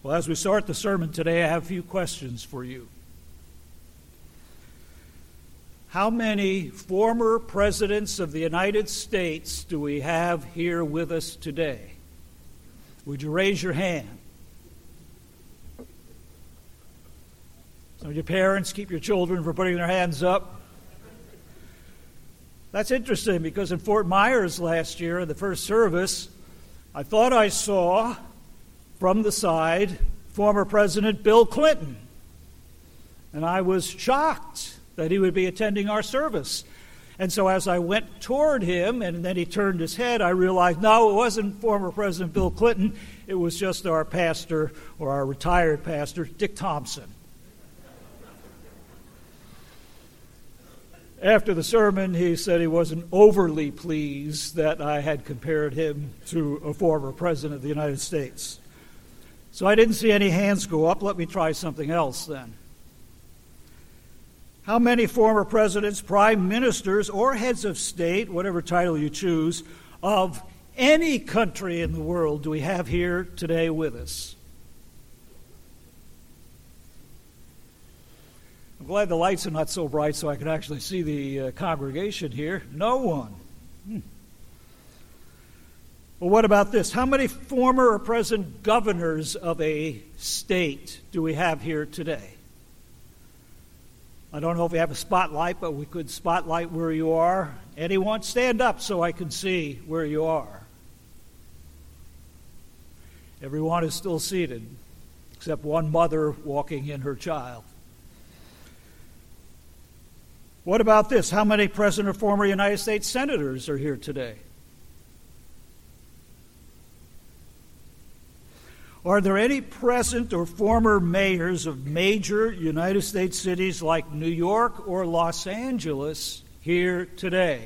Well, as we start the sermon today, I have a few questions for you. How many former presidents of the United States do we have here with us today? Would you raise your hand? Some of your parents keep your children from putting their hands up. That's interesting because in Fort Myers last year, in the first service, I thought I saw from the side former President Bill Clinton. And I was shocked that he would be attending our service. And so as I went toward him and then he turned his head, I realized, no, it wasn't former President Bill Clinton. It was just our pastor, or our retired pastor, Dick Thompson. After the sermon, he said he wasn't overly pleased that I had compared him to a former president of the United States. So I didn't see any hands go up. Let me try something else then. How many former presidents, prime ministers, or heads of state, whatever title you choose, of any country in the world do we have here today with us? I'm glad the lights are not so bright so I can actually see the congregation here. No one. Well, what about this? How many former or present governors of a state do we have here today? I don't know if we have a spotlight, but we could spotlight where you are. Anyone? Stand up so I can see where you are. Everyone is still seated, except one mother walking in her child. What about this? How many present or former United States senators are here today? Are there any present or former mayors of major United States cities like New York or Los Angeles here today?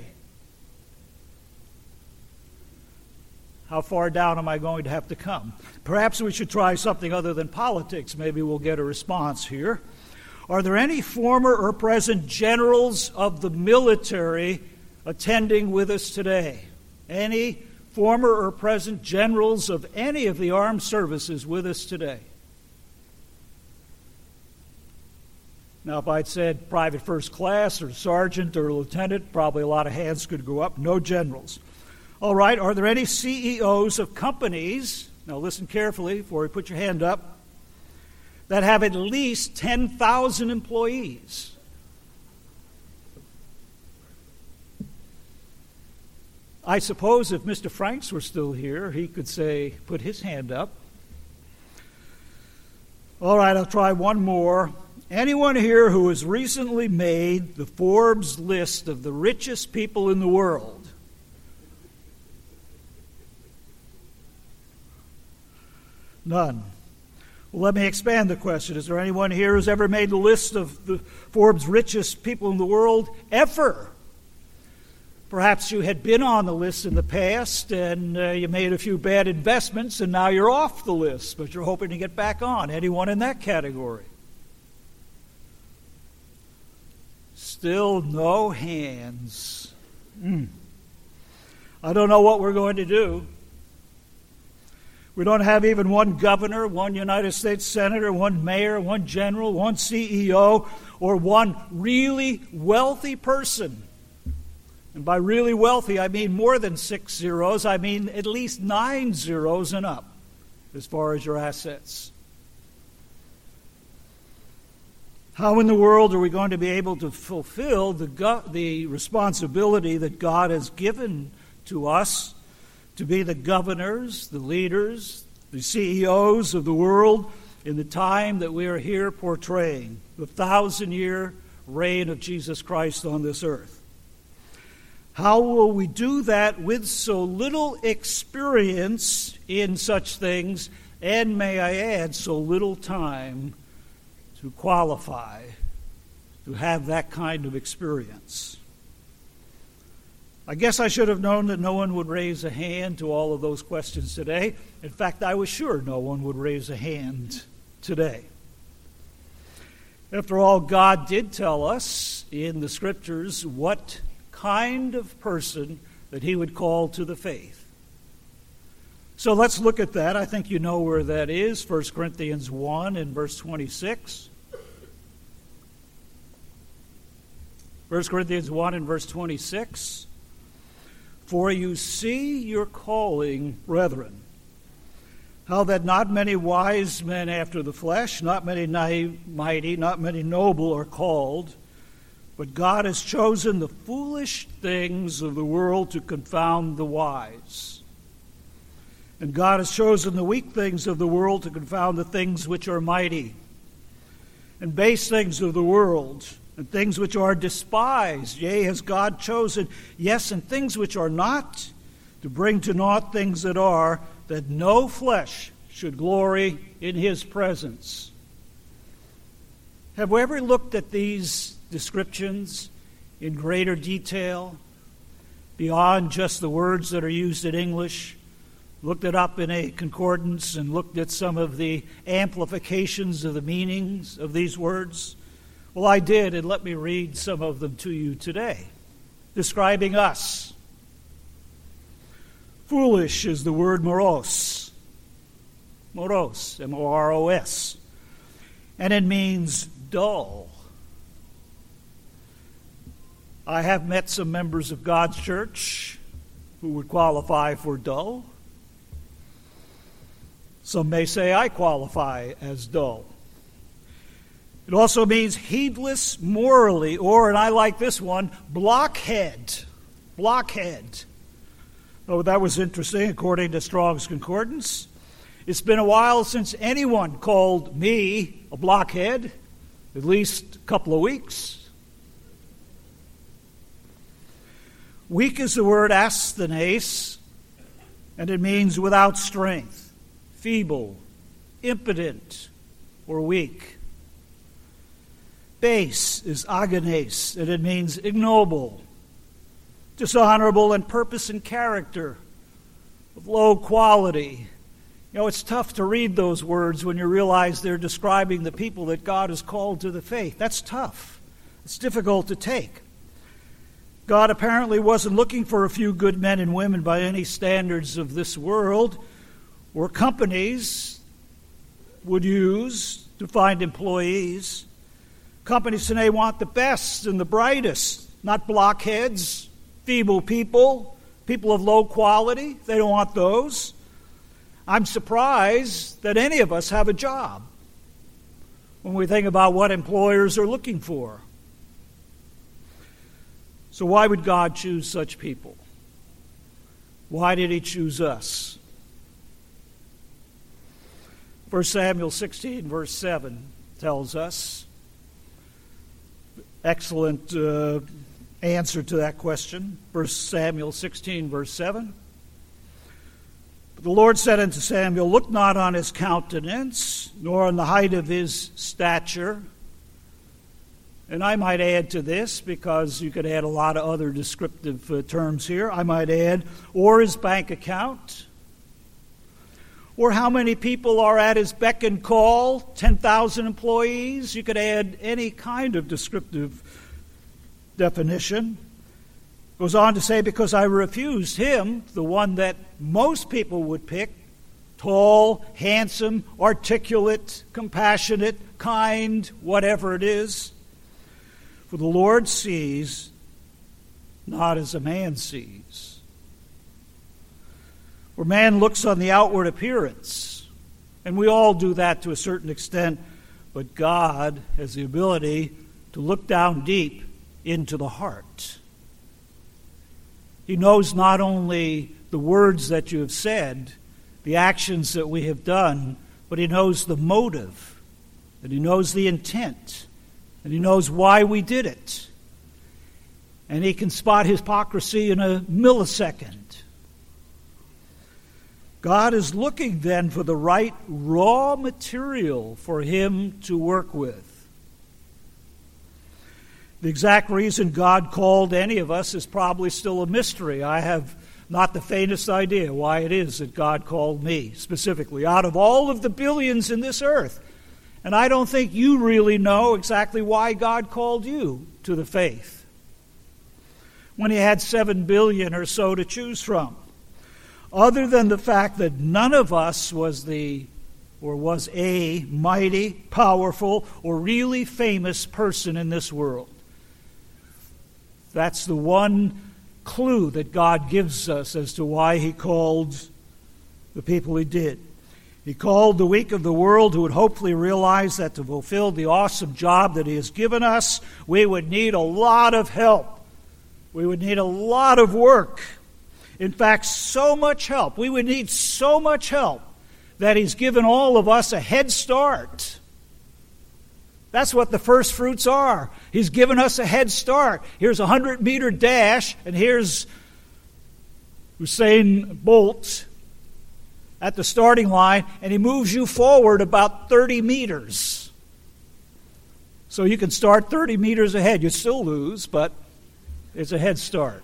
How far down am I going to have to come? Perhaps we should try something other than politics. Maybe we'll get a response here. Are there any former or present generals of the military attending with us today? Any former or present generals of any of the armed services with us today? Now, if I'd said private first class or sergeant or lieutenant, probably a lot of hands could go up. No generals. All right, are there any CEOs of companies, now listen carefully before you put your hand up, that have at least 10,000 employees? I suppose if Mr. Franks were still here, he could say, put his hand up. All right, I'll try one more. Anyone here who has recently made the Forbes list of the richest people in the world? None. Well, let me expand the question. Is there anyone here who's ever made the list of the Forbes richest people in the world ever? Perhaps you had been on the list in the past and you made a few bad investments and now you're off the list, but you're hoping to get back on. Anyone in that category? Still no hands. I don't know what we're going to do. We don't have even one governor, one United States senator, one mayor, one general, one CEO, or one really wealthy person. And by really wealthy, I mean more than 6 zeros. I mean at least 9 zeros and up as far as your assets. How in the world are we going to be able to fulfill the responsibility that God has given to us to be the governors, the leaders, the CEOs of the world in the time that we are here portraying, the 1,000-year reign of Jesus Christ on this earth? How will we do that with so little experience in such things, and may I add, so little time to qualify to have that kind of experience? I guess I should have known that no one would raise a hand to all of those questions today. In fact, I was sure no one would raise a hand today. After all, God did tell us in the Scriptures what kind of person that He would call to the faith. So let's look at that. I think you know where that is, 1 Corinthians 1 and verse 26. 1 Corinthians 1 and verse 26. For you see your calling, brethren, how that not many wise men after the flesh, not many mighty, not many noble are called, but God has chosen the foolish things of the world to confound the wise. And God has chosen the weak things of the world to confound the things which are mighty, and base things of the world, and things which are despised, yea, has God chosen, yes, and things which are not, to bring to naught things that are, that no flesh should glory in his presence. Have we ever looked at these descriptions in greater detail, beyond just the words that are used in English? Looked it up in a concordance and looked at some of the amplifications of the meanings of these words? Well, I did, and let me read some of them to you today, describing us. Foolish is the word moros. Moros, M-O-R-O-S. And it means dull. I have met some members of God's church who would qualify for dull. Some may say I qualify as dull. It also means heedless morally, or, and I like this one, blockhead. Blockhead. Oh, that was interesting, according to Strong's Concordance. It's been a while since anyone called me a blockhead, at least a couple of weeks. Weak is the word asthenes, and it means without strength, feeble, impotent, or weak. Base is agones, and it means ignoble, dishonorable in purpose and character, of low quality. You know, it's tough to read those words when you realize they're describing the people that God has called to the faith. That's tough. It's difficult to take. God apparently wasn't looking for a few good men and women by any standards of this world, or companies would use to find employees. Companies today want the best and the brightest, not blockheads, feeble people, people of low quality. They don't want those. I'm surprised that any of us have a job when we think about what employers are looking for. So why would God choose such people? Why did he choose us? 1 Samuel 16, verse 7 tells us, excellent answer to that question. 1 Samuel 16, verse 7. But the Lord said unto Samuel, look not on his countenance, nor on the height of his stature. And I might add to this, because you could add a lot of other descriptive terms here. I might add, or his bank account, or how many people are at his beck and call, 10,000 employees. You could add any kind of descriptive definition. Goes on to say, because I refused him, the one that most people would pick, tall, handsome, articulate, compassionate, kind, whatever it is. For the Lord sees not as a man sees. Where man looks on the outward appearance, and we all do that to a certain extent, but God has the ability to look down deep into the heart. He knows not only the words that you have said, the actions that we have done, but he knows the motive, and he knows the intent, and he knows why we did it. And he can spot hypocrisy in a millisecond. God is looking then for the right raw material for him to work with. The exact reason God called any of us is probably still a mystery. I have not the faintest idea why it is that God called me specifically out of all of the billions in this earth. And I don't think you really know exactly why God called you to the faith when he had 7 billion or so to choose from. other than the fact that none of us was a mighty, powerful, or really famous person in this world. That's the one clue that God gives us as to why he called the people he did. He called the weak of the world who would hopefully realize that to fulfill the awesome job that he has given us, we would need a lot of help. We would need a lot of work. In fact, so much help. We would need so much help that he's given all of us a head start. That's what the first fruits are. He's given us a head start. Here's a 100-meter dash, and here's Usain Bolt at the starting line, and he moves you forward about 30 meters. So you can start 30 meters ahead. You still lose, but it's a head start.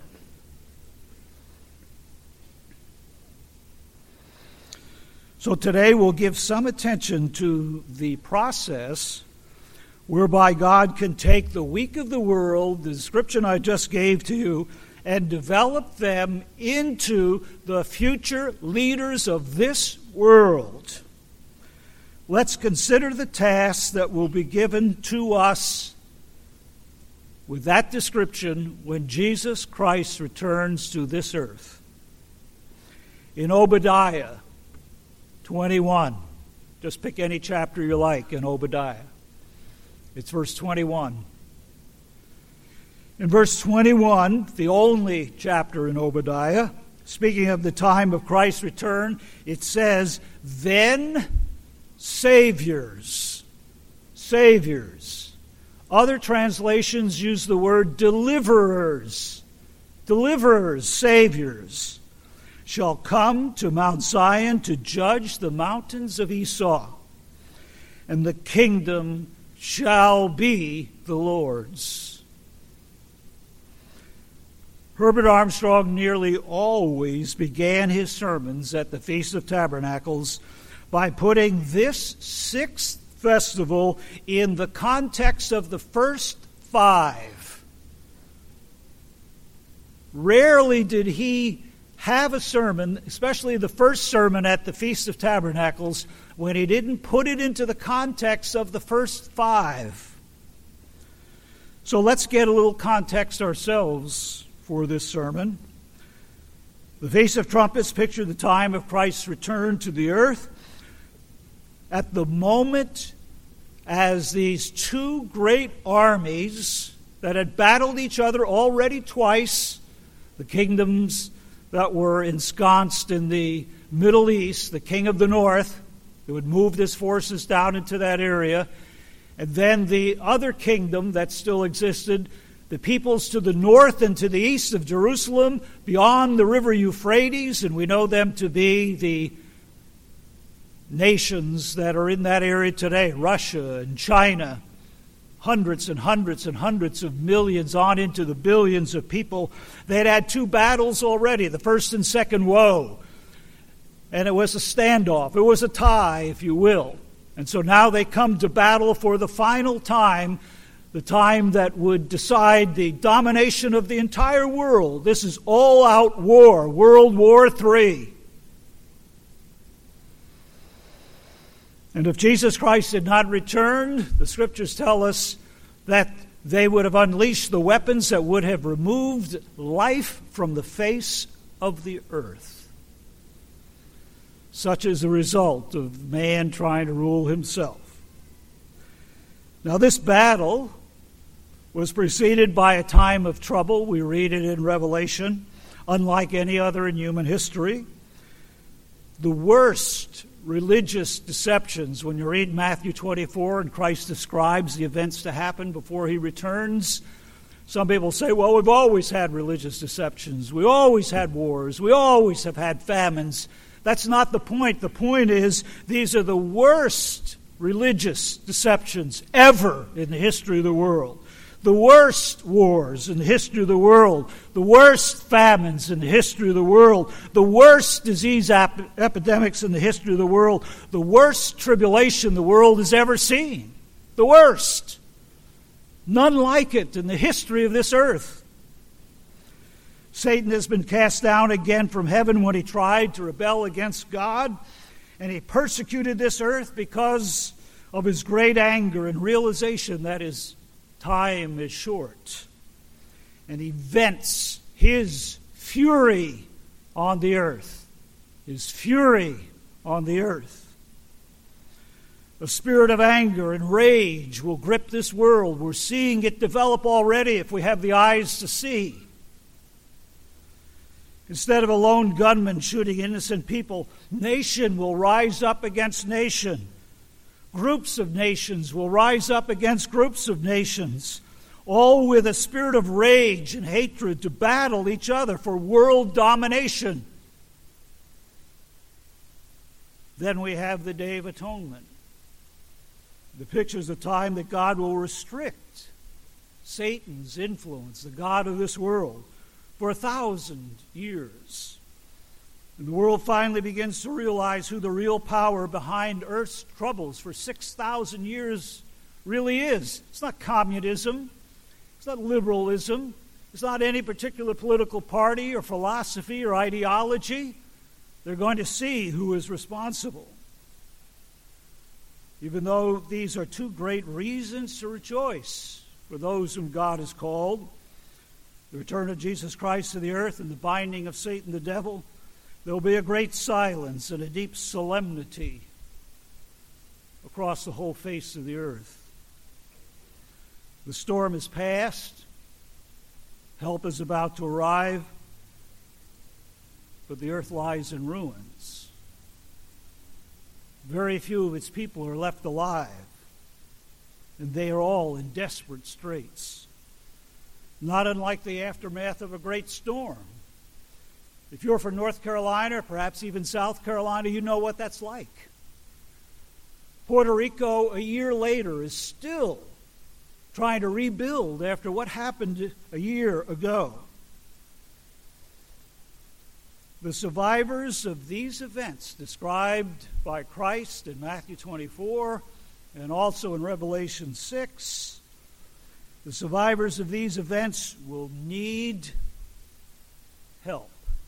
So today we'll give some attention to the process whereby God can take the weak of the world, the description I just gave to you, and develop them into the future leaders of this world. Let's consider the tasks that will be given to us with that description when Jesus Christ returns to this earth. In Obadiah 21, just pick any chapter you like in Obadiah. It's verse 21. In verse 21, the only chapter in Obadiah, speaking of the time of Christ's return, it says, "Then saviors." Saviors. Other translations use the word deliverers. Deliverers, saviors, shall come to Mount Zion to judge the mountains of Esau, and the kingdom shall be the Lord's. Herbert Armstrong nearly always began his sermons at the Feast of Tabernacles by putting this sixth festival in the context of the first five. Rarely did he have a sermon, especially the first sermon at the Feast of Tabernacles, when he didn't put it into the context of the first five. So let's get a little context ourselves for this sermon. The Feast of Trumpets picture the time of Christ's return to the earth. At the moment as these two great armies that had battled each other already twice, the kingdoms that were ensconced in the Middle East, the king of the north, who had moved his forces down into that area, and then the other kingdom that still existed, the peoples to the north and to the east of Jerusalem, beyond the river Euphrates, and we know them to be the nations that are in that area today, Russia and China, hundreds and hundreds and hundreds of millions on into the billions of people. They'd had two battles already, the first and second woe, and it was a standoff. It was a tie, if you will. And so now they come to battle for the final time, the time that would decide the domination of the entire world. This is all-out war, World War III. And if Jesus Christ had not returned, the Scriptures tell us that they would have unleashed the weapons that would have removed life from the face of the earth. Such is the result of man trying to rule himself. Now, this battle was preceded by a time of trouble. We read it in Revelation, unlike any other in human history. The worst religious deceptions, when you read Matthew 24 and Christ describes the events to happen before he returns, some people say, well, we've always had religious deceptions. We always had wars. We always have had famines. That's not the point. The point is these are the worst religious deceptions ever in the history of the world. The worst wars in the history of the world, the worst famines in the history of the world, the worst disease epidemics in the history of the world, the worst tribulation the world has ever seen. The worst. None like it in the history of this earth. Satan has been cast down again from heaven when he tried to rebel against God, and he persecuted this earth because of his great anger and realization that his time is short. And he vents his fury on the earth. His fury on the earth. A spirit of anger and rage will grip this world. We're seeing it develop already if we have the eyes to see. Instead of a lone gunman shooting innocent people, nation will rise up against nation. Groups of nations will rise up against groups of nations, all with a spirit of rage and hatred to battle each other for world domination. Then we have the Day of Atonement. The pictures of time that God will restrict Satan's influence, the god of this world, for 1,000 years. And the world finally begins to realize who the real power behind Earth's troubles for 6,000 years really is. It's not communism. It's not liberalism. It's not any particular political party or philosophy or ideology. They're going to see who is responsible. Even though these are two great reasons to rejoice for those whom God has called, the return of Jesus Christ to the earth and the binding of Satan the devil, there will be a great silence and a deep solemnity across the whole face of the earth. The storm is past. Help is about to arrive. But the earth lies in ruins. Very few of its people are left alive. And they are all in desperate straits. Not unlike the aftermath of a great storm. If you're from North Carolina, or perhaps even South Carolina, you know what that's like. Puerto Rico, a year later, is still trying to rebuild after what happened a year ago. The survivors of these events described by Christ in Matthew 24 and also in Revelation 6, the survivors of these events will need help.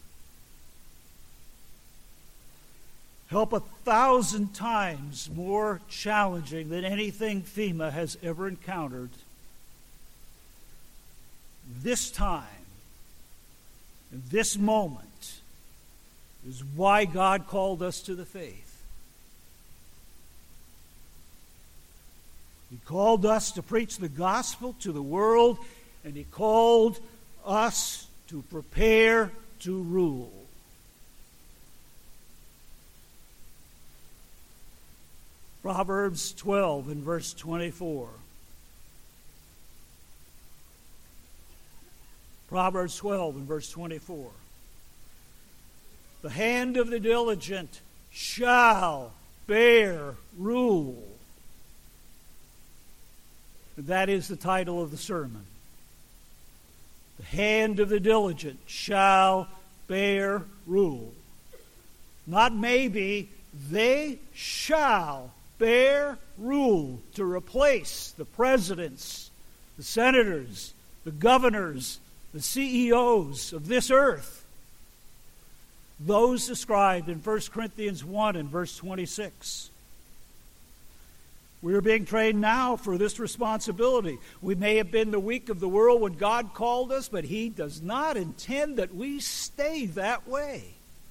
Help 1,000 times more challenging than anything FEMA has ever encountered. This time, in this moment, is why God called us to the faith. He called us to preach the gospel to the world, and He called us to prepare to rule. Proverbs 12 and verse 24. Proverbs 12 and verse 24. The hand of the diligent shall bear rule. That is the title of the sermon. The hand of the diligent shall bear rule. Not maybe, they shall bear rule to replace the presidents, the senators, the governors, the CEOs of this earth. Those described in 1 Corinthians 1 and verse 26. We are being trained now for this responsibility. We may have been the weak of the world when God called us, but He does not intend that we stay that way.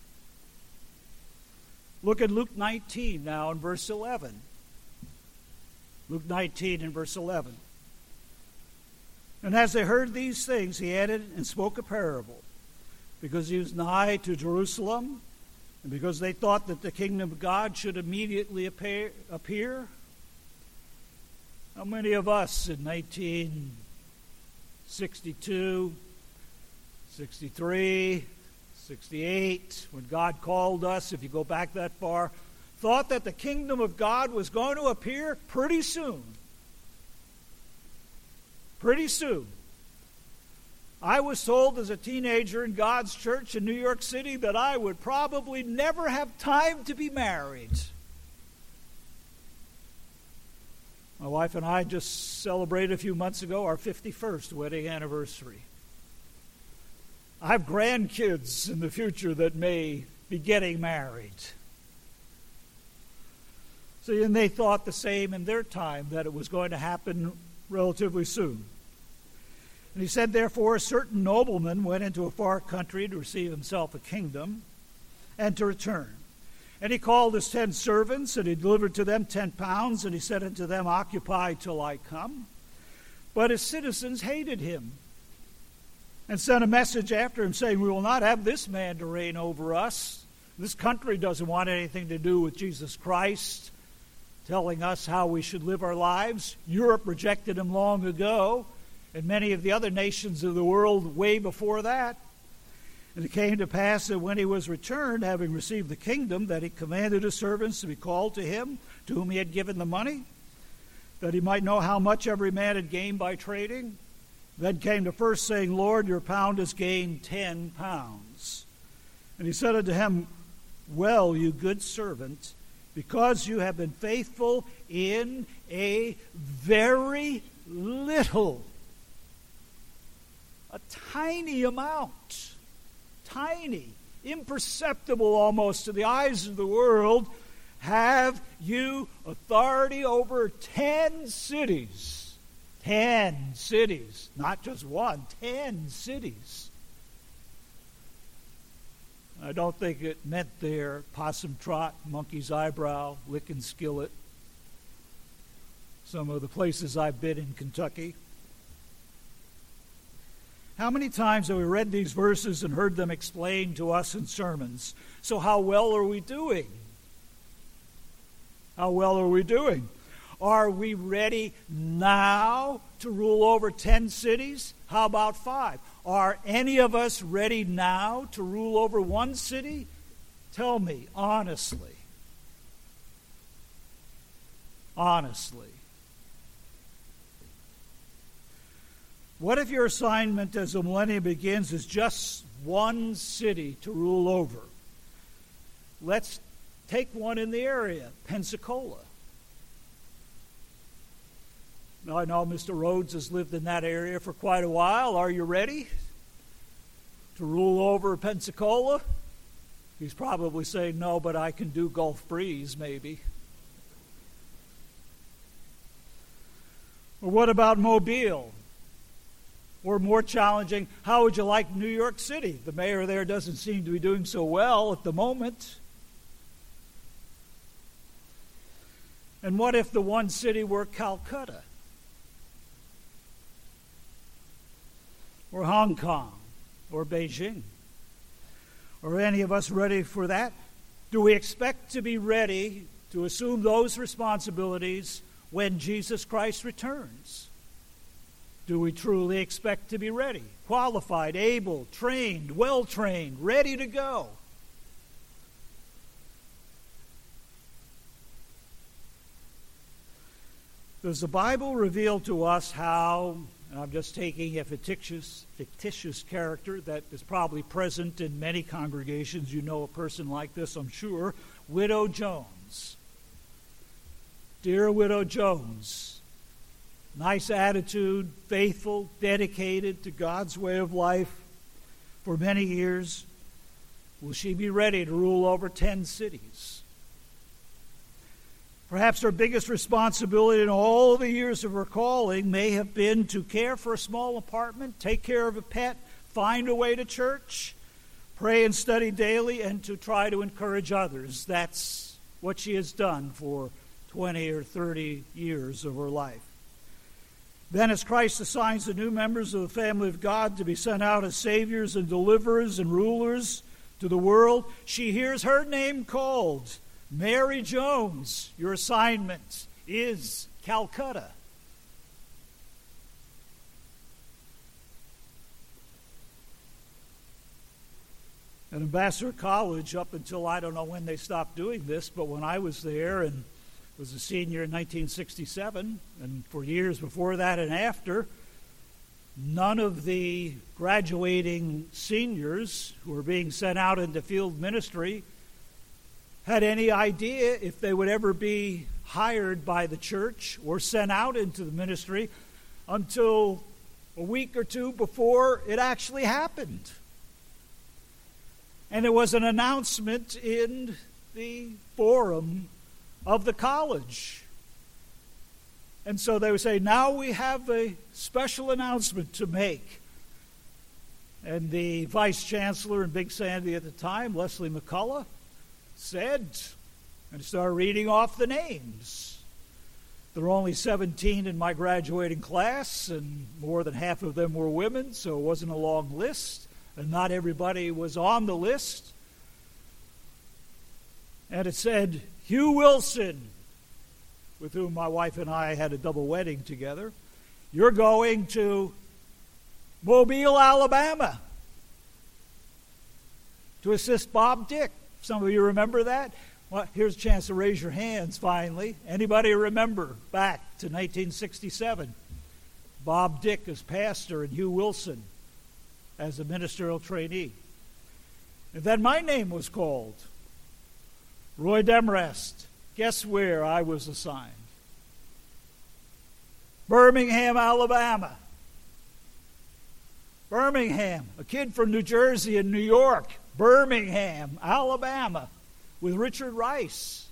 Look at Luke 19 now in verse 11. Luke 19 and verse 11. And as they heard these things, He added and spoke a parable, because He was nigh to Jerusalem, and because they thought that the kingdom of God should immediately appear. How many of us in 1962, 63, 68, when God called us, if you go back that far, thought that the kingdom of God was going to appear pretty soon? Pretty soon. I was told as a teenager in God's church in New York City that I would probably never have time to be married. My wife and I just celebrated a few months ago our 51st wedding anniversary. I have grandkids in the future that may be getting married. See, and they thought the same in their time, that it was going to happen relatively soon. And he said, therefore, a certain nobleman went into a far country to receive himself a kingdom and to return. And he called his 10 servants, and he delivered to them 10 pounds, and he said unto them, occupy till I come. But his citizens hated him and sent a message after him, saying, we will not have this man to reign over us. This country doesn't want anything to do with Jesus Christ, telling us how we should live our lives. Europe rejected him long ago, and many of the other nations of the world way before that. And it came to pass that when he was returned, having received the kingdom, that he commanded his servants to be called to him, to whom he had given the money, that he might know how much every man had gained by trading. Then came the first, saying, Lord, your pound has gained 10 pounds. And he said unto him, well, you good servant, because you have been faithful in a very little, a tiny amount, tiny, imperceptible almost to the eyes of the world, have you authority over 10 cities. 10 cities, not just one, 10 cities. I don't think it meant there possum trot, monkey's eyebrow, licking skillet. Some of the places I've been in Kentucky. How many times have we read these verses and heard them explained to us in sermons? So how well are we doing? How well are we doing? Are we ready now to rule over 10 cities? How about 5? Are any of us ready now to rule over 1 city? Tell me, honestly. Honestly. What if your assignment as the millennium begins is just 1 city to rule over? Let's take one in the area, Pensacola. Now, I know Mr. Rhodes has lived in that area for quite a while. Are you ready to rule over Pensacola? He's probably saying, no, but I can do Gulf Breeze, maybe. Or what about Mobile? Or more challenging, how would you like New York City? The mayor there doesn't seem to be doing so well at the moment. And what if the 1 city were Calcutta? Or Hong Kong? Or Beijing? Are any of us ready for that? Do we expect to be ready to assume those responsibilities when Jesus Christ returns? Do we truly expect to be ready, qualified, able, trained, well-trained, ready to go? Does the Bible reveal to us how, and I'm just taking a fictitious character that is probably present in many congregations. You know a person like this, I'm sure. Widow Jones. Dear Widow Jones. Nice attitude, faithful, dedicated to God's way of life for many years. Will she be ready to rule over 10 cities? Perhaps her biggest responsibility in all the years of her calling may have been to care for a small apartment, take care of a pet, find a way to church, pray and study daily, and to try to encourage others. That's what she has done for 20 or 30 years of her life. Then as Christ assigns the new members of the family of God to be sent out as saviors and deliverers and rulers to the world, she hears her name called. Mary Jones, your assignment is Calcutta. At Ambassador College, up until I don't know when they stopped doing this, but when I was there and was a senior in 1967, and for years before that and after, none of the graduating seniors who were being sent out into field ministry had any idea if they would ever be hired by the church or sent out into the ministry until a week or two before it actually happened. And there was an announcement in the forum of the college. And so they would say, now we have a special announcement to make. And the vice chancellor in Big Sandy at the time, Leslie McCullough, said, and started reading off the names. There were only 17 in my graduating class, and more than half of them were women, so it wasn't a long list, and not everybody was on the list. And it said, Hugh Wilson, with whom my wife and I had a double wedding together, you're going to Mobile, Alabama, to assist Bob Dick. Some of you remember that? Well, here's a chance to raise your hands finally. Anybody remember back to 1967? Bob Dick as pastor and Hugh Wilson as a ministerial trainee. And then my name was called. Roy Demrest. Guess where I was assigned? Birmingham, Alabama. Birmingham. A kid from New Jersey and New York. Birmingham, Alabama, with Richard Rice.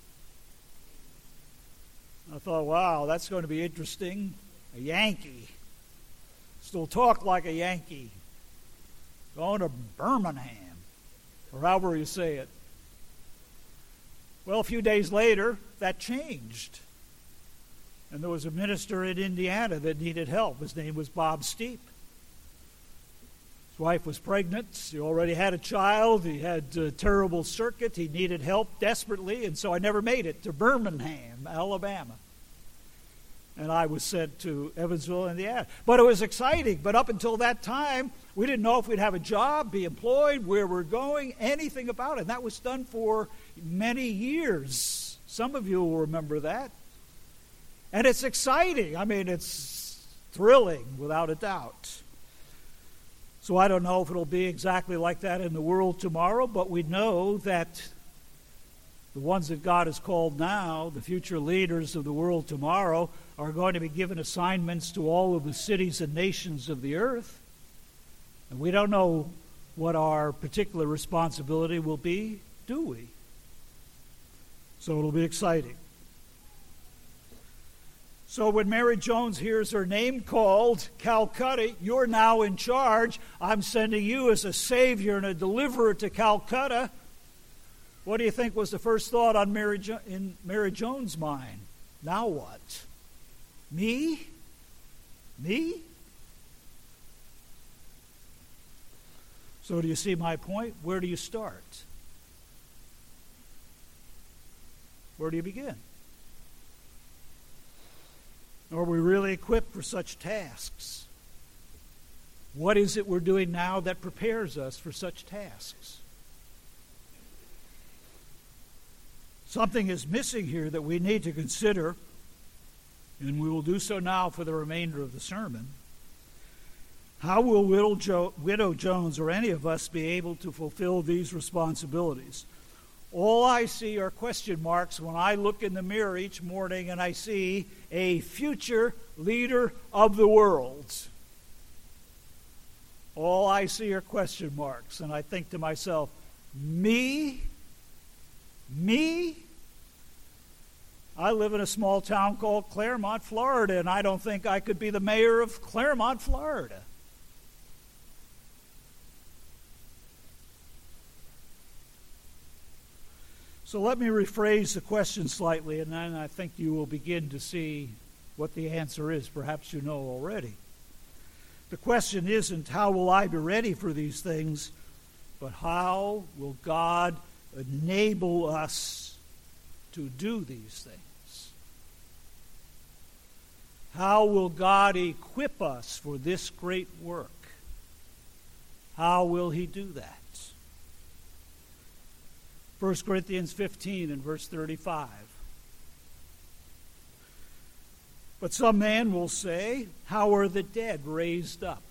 I thought, wow, that's going to be interesting. A Yankee. Still talk like a Yankee. Going to Birmingham, or however you say it. Well, a few days later, that changed. And there was a minister in Indiana that needed help. His name was Bob Steep. His wife was pregnant. He already had a child. He had a terrible circuit. He needed help desperately, and so I never made it to Birmingham, Alabama. And I was sent to Evansville, Indiana. But it was exciting. But up until that time, we didn't know if we'd have a job, be employed, where we're going, anything about it. And that was done for many years. Some of you will remember that. And it's exciting. I mean, it's thrilling, without a doubt. So I don't know if it'll be exactly like that in the world tomorrow, but we know that the ones that God has called now, the future leaders of the world tomorrow, are going to be given assignments to all of the cities and nations of the earth. And we don't know what our particular responsibility will be, do we? So it'll be exciting. So when Mary Jones hears her name called, Calcutta, you're now in charge. I'm sending you as a savior and a deliverer to Calcutta. What do you think was the first thought on in Mary Jones' mind? Now what? Me? Me? So do you see my point? Where do you start? Where do you begin? Are we really equipped for such tasks? What is it we're doing now that prepares us for such tasks? Something is missing here that we need to consider, and we will do so now for the remainder of the sermon. How will Widow Jones or any of us be able to fulfill these responsibilities? All I see are question marks when I look in the mirror each morning and I see a future leader of the world. All I see are question marks, and I think to myself, me? Me? I live in a small town called Claremont, Florida, and I don't think I could be the mayor of Claremont, Florida. So let me rephrase the question slightly, and then I think you will begin to see what the answer is. Perhaps you know already. The question isn't how will I be ready for these things, but how will God enable us to do these things? How will God equip us for this great work? How will He do that? 1 Corinthians 15 and verse 35. But some man will say, how are the dead raised up?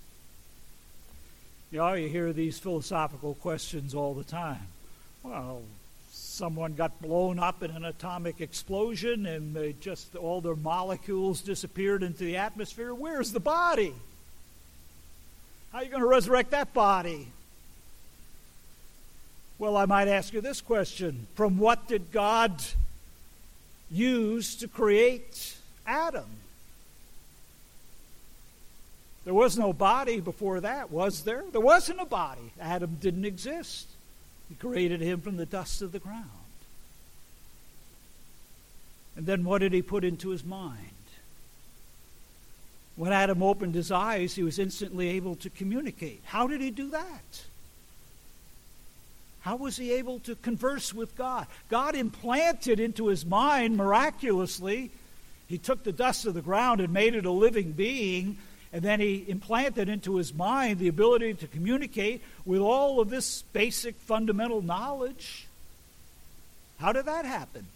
You know, you hear these philosophical questions all the time. Well, someone got blown up in an atomic explosion and all their molecules disappeared into the atmosphere. Where's the body? How are you going to resurrect that body? Well, I might ask you this question. From what did God use to create Adam? There was no body before that, was there? There wasn't a body. Adam didn't exist. He created him from the dust of the ground. And then what did he put into his mind? When Adam opened his eyes, he was instantly able to communicate. How did he do that? How was he able to converse with God? God implanted into his mind miraculously. He took the dust of the ground and made it a living being, and then he implanted into his mind the ability to communicate with all of this basic fundamental knowledge. How did that happen?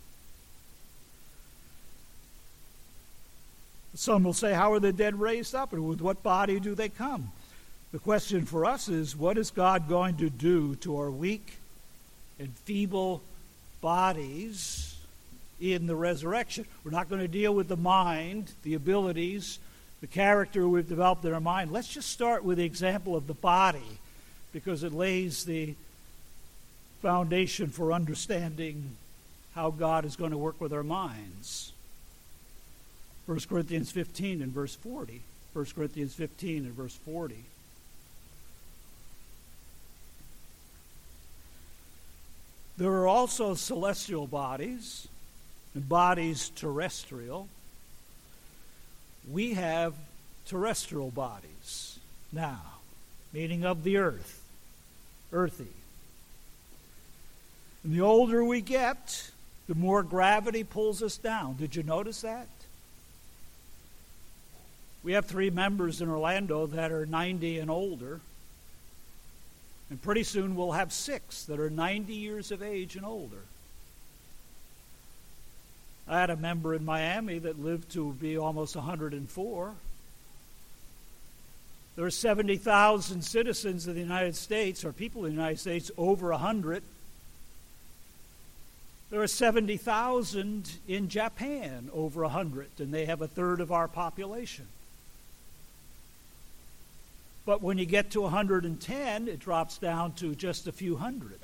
Some will say, how are the dead raised up, and with what body do they come? The question for us is, what is God going to do to our weak and feeble bodies in the resurrection? We're not going to deal with the mind, the abilities, the character we've developed in our mind. Let's just start with the example of the body, because it lays the foundation for understanding how God is going to work with our minds. 1 Corinthians 15 and verse 40. 1 Corinthians 15 and verse 40. There are also celestial bodies and bodies terrestrial. We have terrestrial bodies now, meaning of the earth, earthy. And the older we get, the more gravity pulls us down. Did you notice that? We have 3 members in Orlando that are 90 and older. And pretty soon we'll have 6 that are 90 years of age and older. I had a member in Miami that lived to be almost 104. There are 70,000 citizens of the United States, or people in the United States, over 100. There are 70,000 in Japan, over 100, and they have a third of our population. But when you get to 110, it drops down to just a few hundred.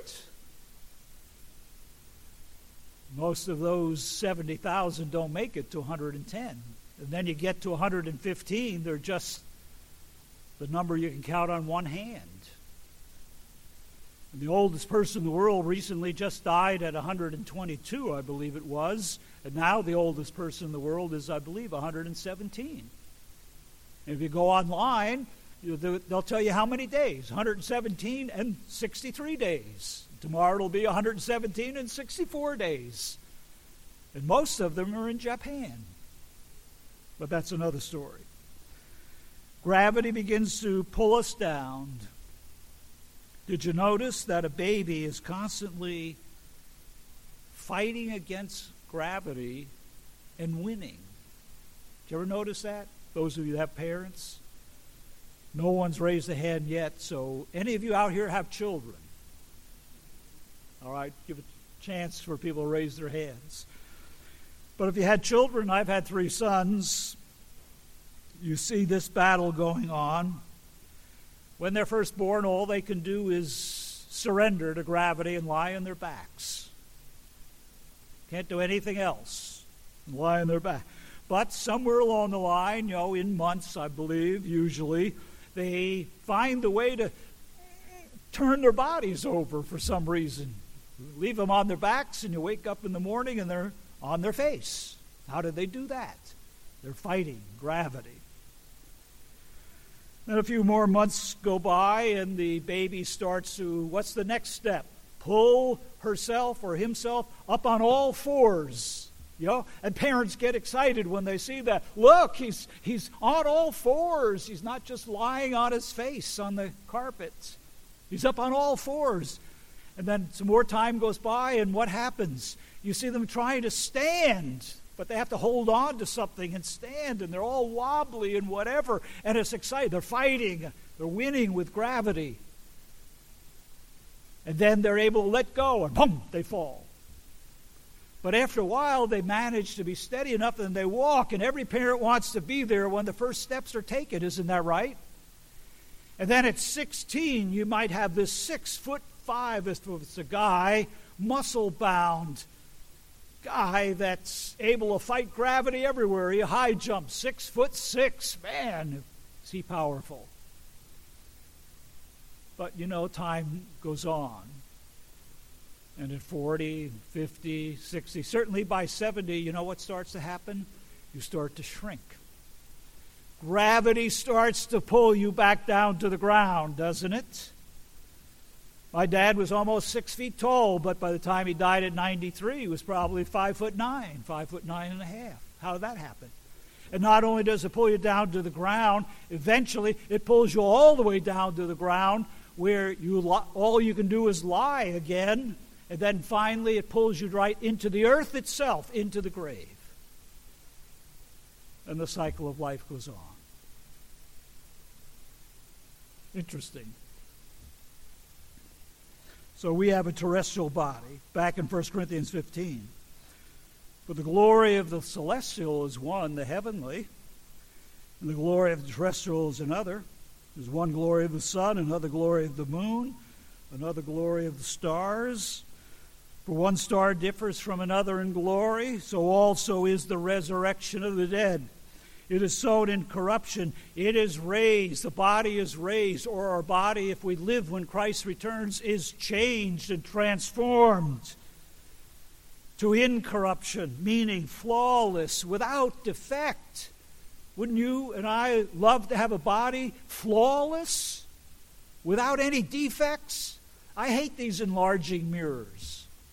Most of those 70,000 don't make it to 110. And then you get to 115, they're just the number you can count on one hand. And the oldest person in the world recently just died at 122, I believe it was. And now the oldest person in the world is, I believe, 117. And if you go online, they'll tell you how many days, 117 and 63 days. Tomorrow it'll be 117 and 64 days. And most of them are in Japan. But that's another story. Gravity begins to pull us down. Did you notice that a baby is constantly fighting against gravity and winning? Did you ever notice that? Those of you that have parents? No one's raised a hand yet, so any of you out here have children? All right, give a chance for people to raise their hands. But if you had children, I've had 3 sons, you see this battle going on. When they're first born, all they can do is surrender to gravity and lie on their backs. Can't do anything else. Lie on their back. But somewhere along the line, in months, I believe, usually, they find a way to turn their bodies over for some reason. You leave them on their backs, and you wake up in the morning, and they're on their face. How did they do that? They're fighting gravity. Then a few more months go by, and the baby starts to, what's the next step? Pull herself or himself up on all 4s. And parents get excited when they see that. Look, he's on all 4s. He's not just lying on his face on the carpet. He's up on all 4s. And then some more time goes by, and what happens? You see them trying to stand, but they have to hold on to something and stand, and they're all wobbly and whatever, and it's exciting. They're fighting. They're winning with gravity. And then they're able to let go, and boom, they fall. But after a while, they manage to be steady enough, and they walk, and every parent wants to be there when the first steps are taken. Isn't that right? And then at 16, you might have this 6-foot 6'5" if it's a guy, muscle-bound guy that's able to fight gravity everywhere. He high jumps 6'6". Man, is he powerful. But, time goes on. And at 40, 50, 60, certainly by 70, you know what starts to happen? You start to shrink. Gravity starts to pull you back down to the ground, doesn't it? My dad was almost 6 feet tall, but by the time he died at 93, he was probably 5'9", 5'9.5". How did that happen? And not only does it pull you down to the ground, eventually it pulls you all the way down to the ground where all you can do is lie again. And then finally it pulls you right into the earth itself, into the grave. And the cycle of life goes on. Interesting. So we have a terrestrial body, back in 1 Corinthians 15. But the glory of the celestial is one, the heavenly, and the glory of the terrestrial is another. There's one glory of the sun, another glory of the moon, another glory of the stars. For one star differs from another in glory, so also is the resurrection of the dead. It is sown in corruption. It is raised. The body is raised, or our body, if we live when Christ returns, is changed and transformed to incorruption, meaning flawless, without defect. Wouldn't you and I love to have a body flawless, without any defects? I hate these enlarging mirrors.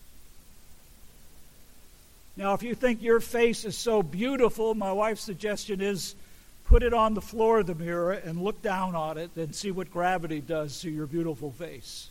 Now, if you think your face is so beautiful, my wife's suggestion is put it on the floor of the mirror and look down on it and see what gravity does to your beautiful face.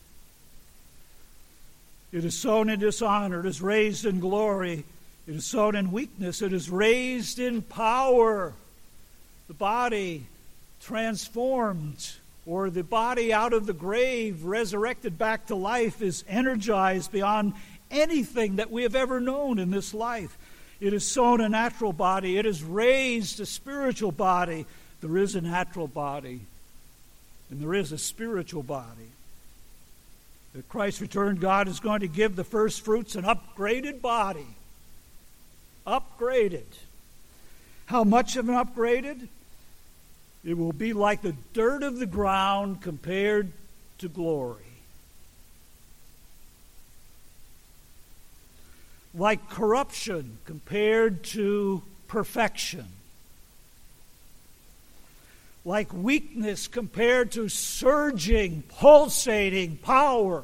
It is sown in dishonor. It is raised in glory. It is sown in weakness. It is raised in power. The body transformed, or the body out of the grave, resurrected back to life, is energized beyond anything that we have ever known in this life. It is sown a natural body. It is raised a spiritual body. There is a natural body, and there is a spiritual body. At Christ's return, God is going to give the first fruits an upgraded body. Upgraded. How much of an upgraded? It will be like the dirt of the ground compared to glory. Like corruption compared to perfection. Like weakness compared to surging, pulsating power.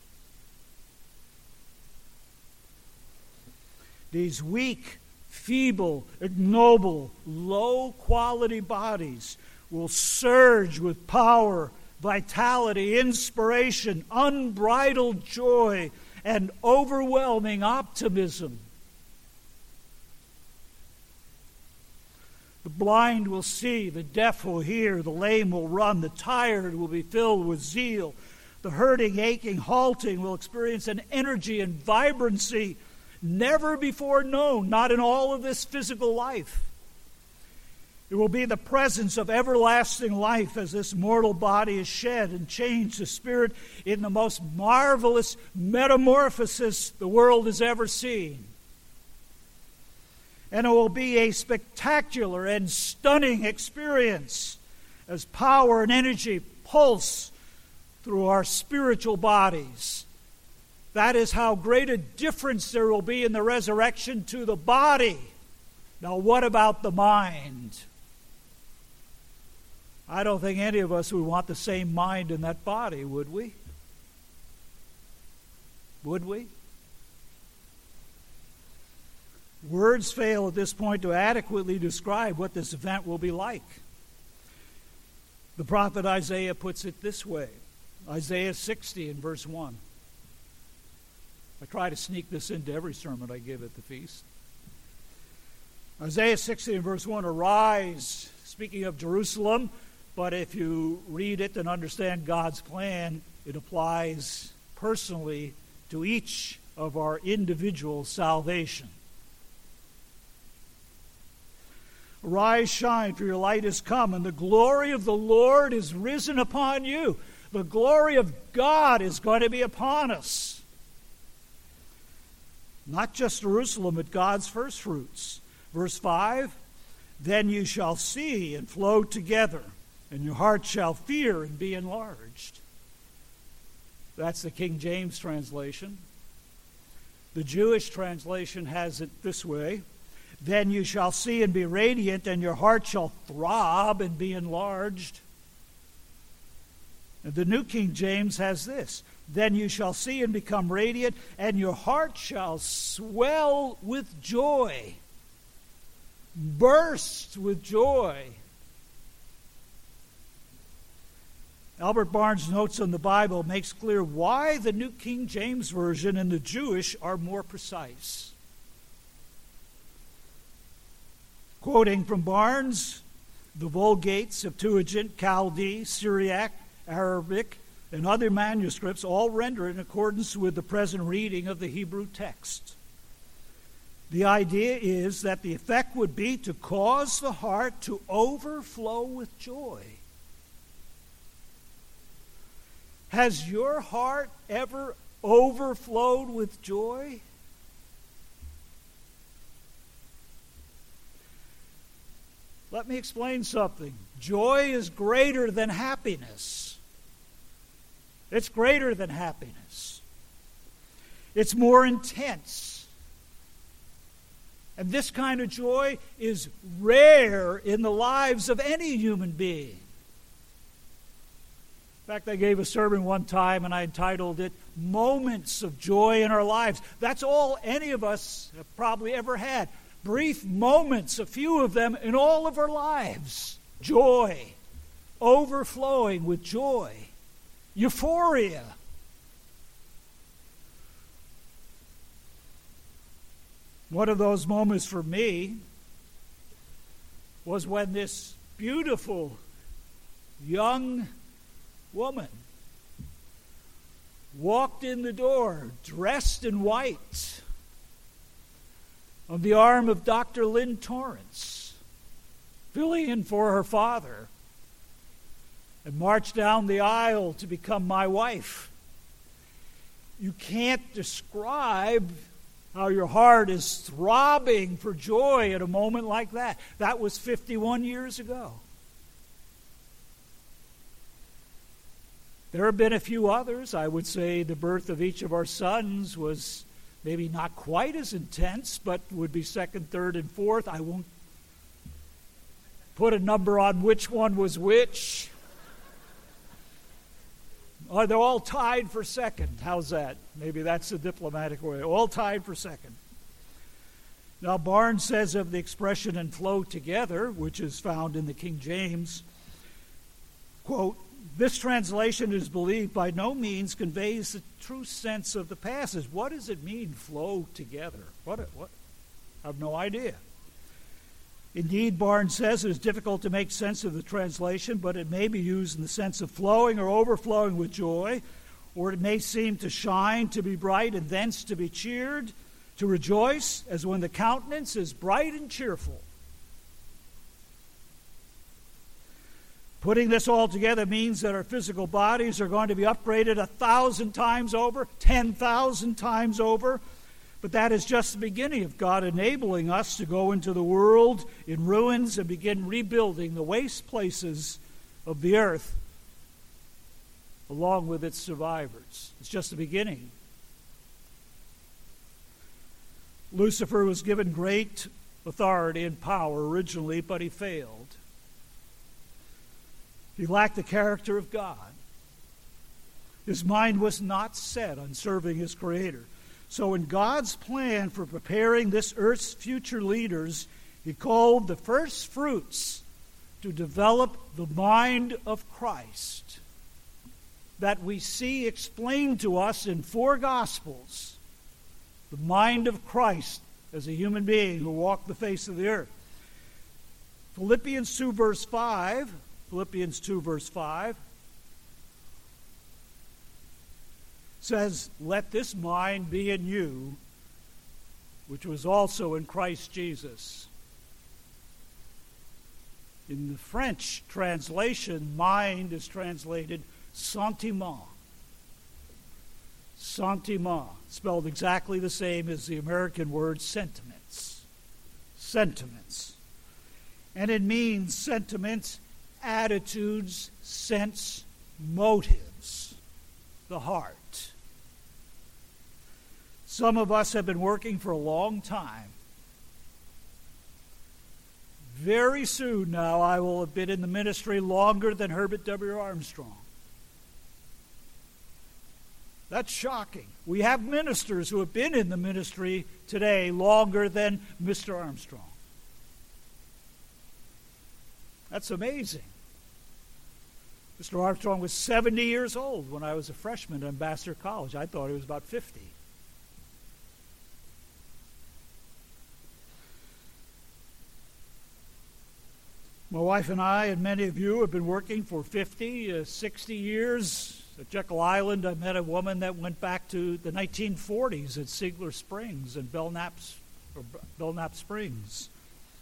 These weak, feeble, ignoble, low-quality bodies will surge with power, vitality, inspiration, unbridled joy, and overwhelming optimism. The blind will see, the deaf will hear, the lame will run, the tired will be filled with zeal, the hurting, aching, halting will experience an energy and vibrancy never before known, not in all of this physical life. It will be the presence of everlasting life as this mortal body is shed and changed to spirit in the most marvelous metamorphosis the world has ever seen. And it will be a spectacular and stunning experience as power and energy pulse through our spiritual bodies. That is how great a difference there will be in the resurrection to the body. Now, what about the mind? I don't think any of us would want the same mind in that body, would we? Would we? Words fail at this point to adequately describe what this event will be like. The prophet Isaiah puts it this way. Isaiah 60 in verse 1. I try to sneak this into every sermon I give at the feast. Isaiah 60 in verse 1, arise, speaking of Jerusalem, but if you read it and understand God's plan, it applies personally to each of our individual salvation. Arise, shine, for your light is come, and the glory of the Lord is risen upon you. The glory of God is going to be upon us. Not just Jerusalem, but God's first fruits. Verse 5, then you shall see and flow together, and your heart shall fear and be enlarged. That's the King James translation. The Jewish translation has it this way, then you shall see and be radiant, and your heart shall throb and be enlarged. And the New King James has this, then you shall see and become radiant, and your heart shall swell with joy, burst with joy. Albert Barnes' notes on the Bible makes clear why the New King James Version and the Jewish are more precise. Quoting from Barnes, the Vulgate, Septuagint, Chaldee, Syriac, Arabic, and other manuscripts all render in accordance with the present reading of the Hebrew text. The idea is that the effect would be to cause the heart to overflow with joy. Has your heart ever overflowed with joy? Let me explain something. Joy is greater than happiness. It's greater than happiness. It's more intense. And this kind of joy is rare in the lives of any human being. In fact, I gave a sermon one time and I entitled it, Moments of Joy in Our Lives. That's all any of us have probably ever had. Brief moments, a few of them in all of our lives. Joy, overflowing with joy, euphoria. One of those moments for me was when this beautiful young woman walked in the door dressed in white on the arm of Dr. Lynn Torrance, filling in for her father, and marched down the aisle to become my wife. You can't describe how your heart is throbbing for joy at a moment like that. That was 51 years ago. There have been a few others. I would say the birth of each of our sons was maybe not quite as intense, but would be second, third, and fourth. I won't put a number on which one was which. They're all tied for second. How's that? Maybe that's the diplomatic way. All tied for second. Now, Barnes says of the expression and flow together, which is found in the King James, quote, this translation is believed by no means conveys the true sense of the passage. What does it mean, flow together? What? I have no idea. Indeed, Barnes says it is difficult to make sense of the translation, but it may be used in the sense of flowing or overflowing with joy, or it may seem to shine, to be bright, and thence to be cheered, to rejoice, as when the countenance is bright and cheerful. Putting this all together means that our physical bodies are going to be upgraded 1,000 times over, 10,000 times over. But that is just the beginning of God enabling us to go into the world in ruins and begin rebuilding the waste places of the earth along with its survivors. It's just the beginning. Lucifer was given great authority and power originally, but he failed. He lacked the character of God. His mind was not set on serving his Creator. So in God's plan for preparing this earth's future leaders, he called the first fruits to develop the mind of Christ that we see explained to us in 4 Gospels. The mind of Christ as a human being who walked the face of the earth. Philippians 2 verse 5 says, let this mind be in you, which was also in Christ Jesus. In the French translation, mind is translated sentiment. Sentiment, spelled exactly the same as the American word sentiments. Sentiments. And it means sentiments, attitudes, sense, motives, the heart. Some of us have been working for a long time. Very soon now I will have been in the ministry longer than Herbert W. Armstrong. That's shocking. We have ministers who have been in the ministry today longer than Mr. Armstrong. That's amazing. Mr. Armstrong was 70 years old when I was a freshman at Ambassador College. I thought he was about 50. My wife and I, and many of you, have been working for 50, 60 years. At Jekyll Island, I met a woman that went back to the 1940s at Siegler Springs and Belknap Springs.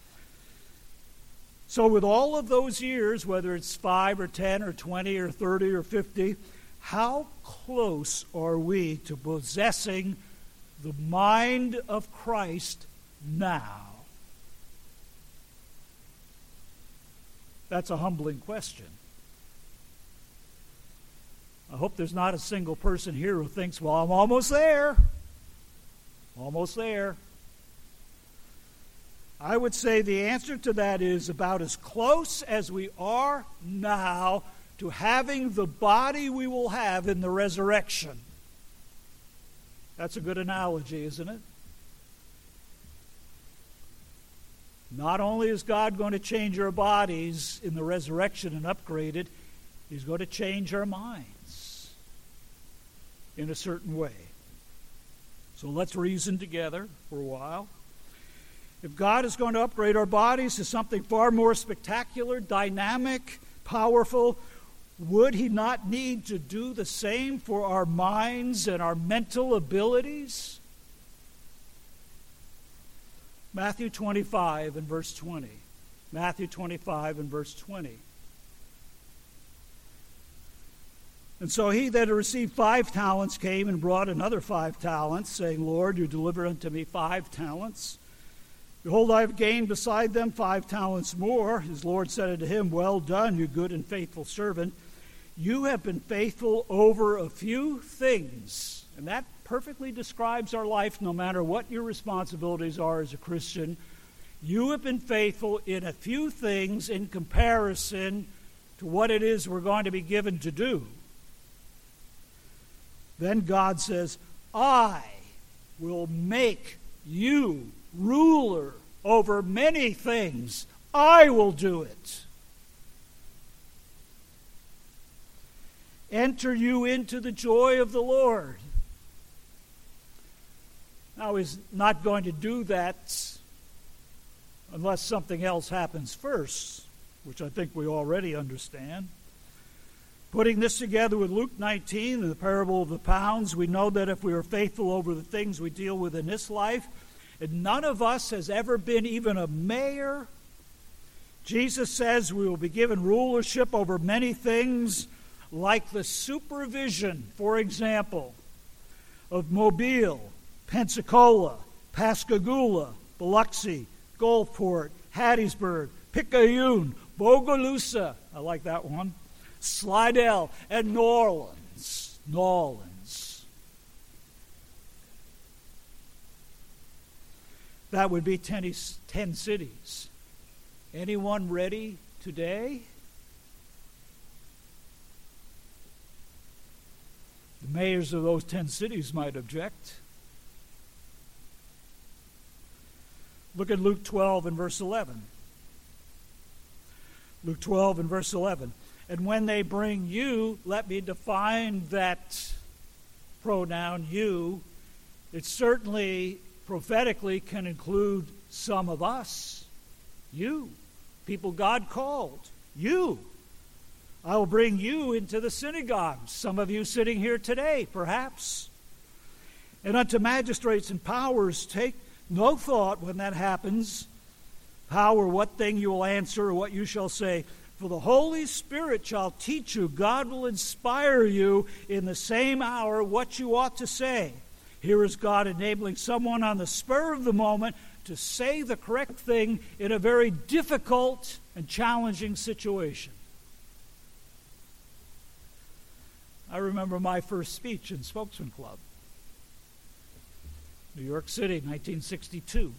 So with all of those years, whether it's 5 or 10 or 20 or 30 or 50, how close are we to possessing the mind of Christ now? That's a humbling question. I hope there's not a single person here who thinks, well, I'm almost there. Almost there. I would say the answer to that is about as close as we are now to having the body we will have in the resurrection. That's a good analogy, isn't it? Not only is God going to change our bodies in the resurrection and upgrade it, He's going to change our minds in a certain way. So let's reason together for a while. If God is going to upgrade our bodies to something far more spectacular, dynamic, powerful, would He not need to do the same for our minds and our mental abilities? Matthew 25 and verse 20. Matthew 25 and verse 20. And so he that had received 5 talents came and brought another 5 talents, saying, Lord, you deliver unto me 5 talents. Behold, I have gained beside them 5 talents more. His Lord said unto him, Well done, you good and faithful servant. You have been faithful over a few things. And that perfectly describes our life, no matter what your responsibilities are as a Christian. You have been faithful in a few things in comparison to what it is we're going to be given to do. Then God says, I will make you ruler over many things. I will do it. Enter you into the joy of the Lord. Now, He's not going to do that unless something else happens first, which I think we already understand. Putting this together with Luke 19 and the parable of the pounds, we know that if we are faithful over the things we deal with in this life, and none of us has ever been even a mayor, Jesus says we will be given rulership over many things, like the supervision, for example, of Mobile, Pensacola, Pascagoula, Biloxi, Gulfport, Hattiesburg, Picayune, Bogalusa, I like that one, Slidell, and New Orleans. New Orleans. That would be 10 cities. Anyone ready today? The mayors of those 10 cities might object. Look at Luke 12 and verse 11. Luke 12 and verse 11. And when they bring you, let me define that pronoun you. It certainly prophetically can include some of us. You. People God called. You. I will bring you into the synagogues. Some of you sitting here today, perhaps. And unto magistrates and powers take no thought when that happens, how or what thing you will answer or what you shall say. For the Holy Spirit shall teach you. God will inspire you in the same hour what you ought to say. Here is God enabling someone on the spur of the moment to say the correct thing in a very difficult and challenging situation. I remember my first speech in Spokesman Club, New York City, 1962.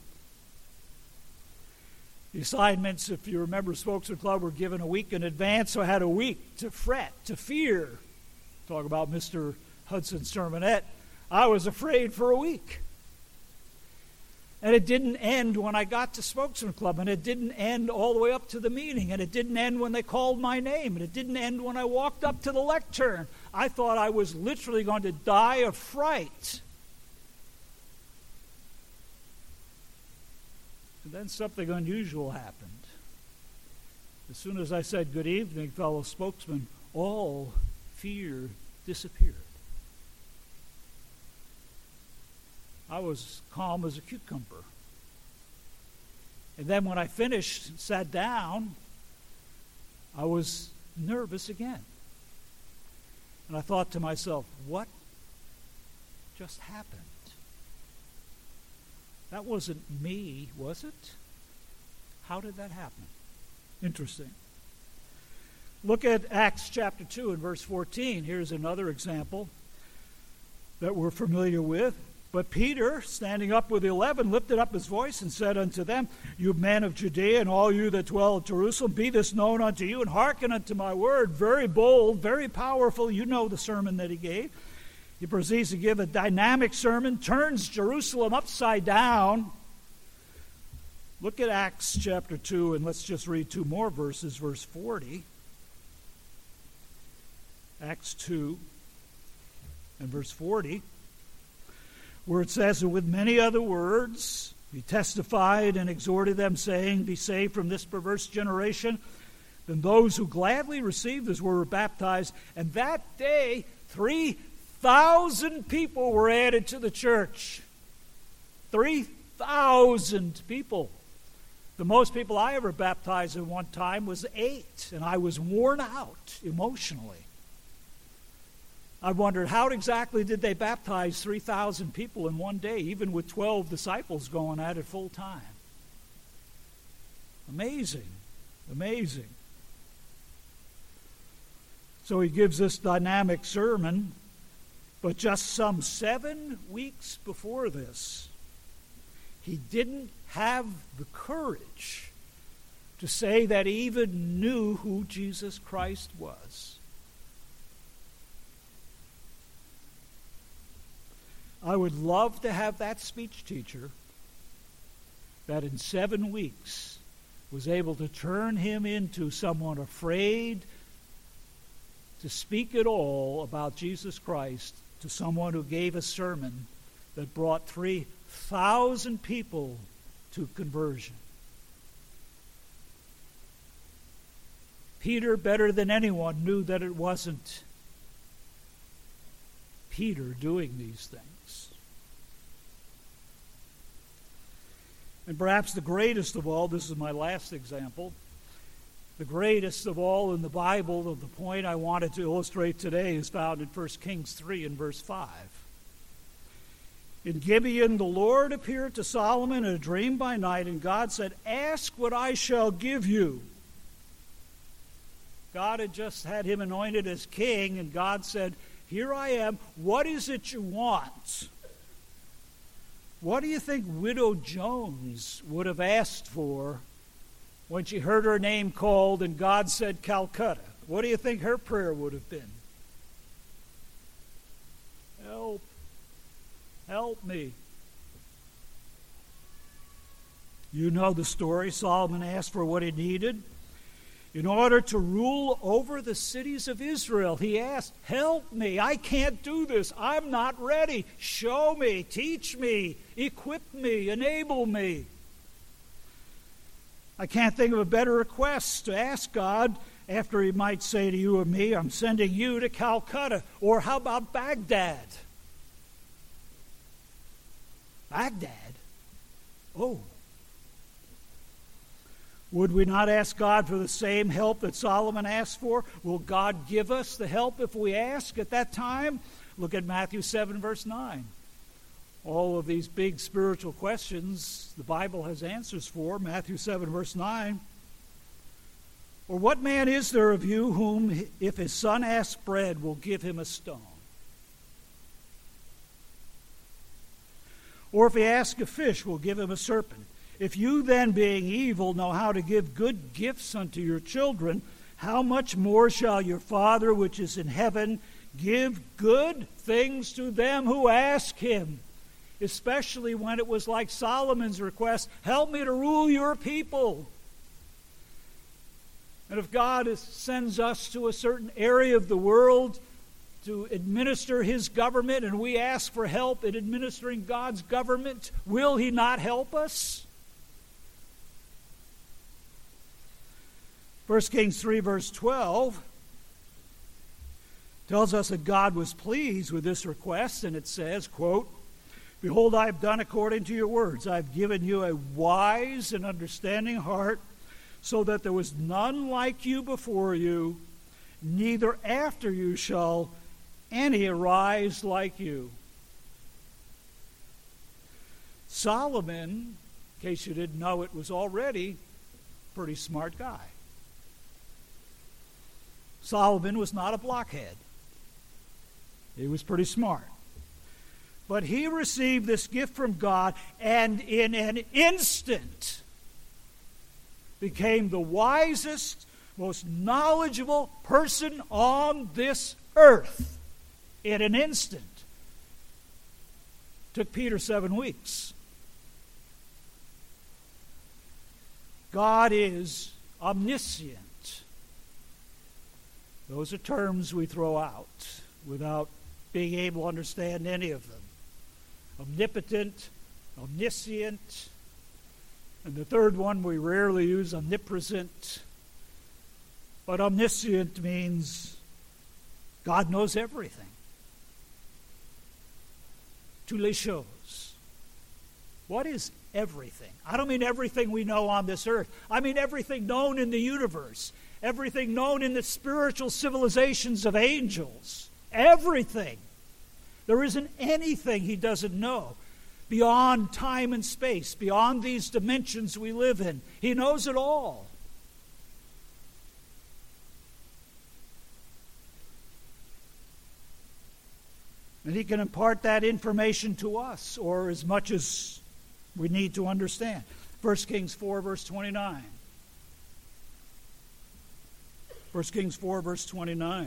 The assignments, if you remember, Spokesman Club were given a week in advance, so I had a week to fret, to fear. Talk about Mr. Hudson's sermonette. I was afraid for a week. And it didn't end when I got to Spokesman Club, and it didn't end all the way up to the meeting, and it didn't end when they called my name, and it didn't end when I walked up to the lectern. I thought I was literally going to die of fright. And then something unusual happened. As soon as I said, "Good evening, fellow spokesman," all fear disappeared. I was calm as a cucumber. And then when I finished and sat down, I was nervous again. And I thought to myself, what just happened? That wasn't me, was it? How did that happen? Interesting. Look at Acts chapter 2 and verse 14. Here's another example that we're familiar with. But Peter, standing up with the 11, lifted up his voice and said unto them, "You men of Judea, and all you that dwell at Jerusalem, be this known unto you, and hearken unto my word." Very bold, very powerful. You know the sermon that he gave. He proceeds to give a dynamic sermon, turns Jerusalem upside down. Look at Acts chapter 2, and let's just read two more verses, verse 40. Acts 2 and verse 40. Where it says, "And with many other words he testified and exhorted them, saying, Be saved from this perverse generation. Then those who gladly received his word were baptized. And that day 3,000 people were added to the church." 3,000 people. The most people I ever baptized at one time was 8, and I was worn out emotionally. I wondered, how exactly did they baptize 3,000 people in one day, even with 12 disciples going at it full time? Amazing. Amazing. So he gives this dynamic sermon, but just some 7 weeks before this, he didn't have the courage to say that he even knew who Jesus Christ was. I would love to have that speech teacher that in 7 weeks was able to turn him into someone afraid to speak at all about Jesus Christ to someone who gave a sermon that brought 3,000 people to conversion. Peter, better than anyone, knew that it wasn't Peter doing these things. And perhaps the greatest of all, this is my last example, the greatest of all in the Bible, of the point I wanted to illustrate today, is found in 1 Kings 3 and verse 5. In Gibeon, the Lord appeared to Solomon in a dream by night, and God said, "Ask what I shall give you." God had just had him anointed as king, and God said, "Here I am. What is it you want?" What do you think Widow Jones would have asked for when she heard her name called and God said Calcutta? What do you think her prayer would have been? Help. Help me. You know the story. Solomon asked for what he needed. In order to rule over the cities of Israel, he asked, "Help me. I can't do this. I'm not ready. Show me, teach me, equip me, enable me." I can't think of a better request to ask God after he might say to you or me, "I'm sending you to Calcutta." Or how about Baghdad? Baghdad? Oh. Would we not ask God for the same help that Solomon asked for? Will God give us the help if we ask at that time? Look at Matthew 7, verse 9. All of these big spiritual questions the Bible has answers for. Matthew 7, verse 9. Or what man is there of you whom, if his son asks bread, will give him a stone? Or if he asks a fish, will give him a serpent? If you then, being evil, know how to give good gifts unto your children, how much more shall your Father which is in heaven give good things to them who ask him? Especially when it was like Solomon's request, help me to rule your people. And if God sends us to a certain area of the world to administer his government, and we ask for help in administering God's government, will he not help us? 1 Kings 3, verse 12 tells us that God was pleased with this request, and it says, quote, Behold, I have done according to your words. I have given you a wise and understanding heart, so that there was none like you before you, neither after you shall any arise like you. Solomon, in case you didn't know it, was already a pretty smart guy. Solomon was not a blockhead. He was pretty smart. But he received this gift from God, and in an instant became the wisest, most knowledgeable person on this earth. In an instant. Took Peter 7 weeks. God is omniscient. Those are terms we throw out without being able to understand any of them. Omnipotent, omniscient, and the third one we rarely use, omnipresent. But omniscient means God knows everything. Tous les choses. What is everything? I don't mean everything we know on this earth. I mean everything known in the universe. Everything known in the spiritual civilizations of angels. Everything. There isn't anything he doesn't know. Beyond time and space. Beyond these dimensions we live in. He knows it all. And he can impart that information to us, or as much as we need to understand. 1 Kings 4, verse 29. 1 Kings 4, verse 29.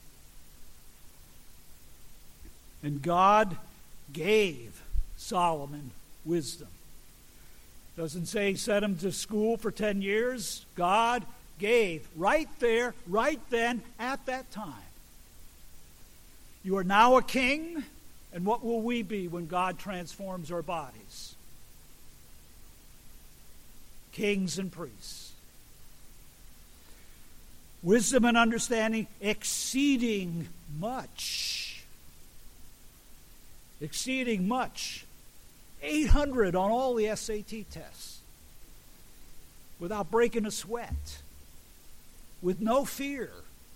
And God gave Solomon wisdom. Doesn't say he sent him to school for 10 years. God gave right there, right then, at that time. You are now a king, and what will we be when God transforms our bodies? Kings and priests. Wisdom and understanding exceeding much. Exceeding much. 800 on all the SAT tests. Without breaking a sweat. With no fear.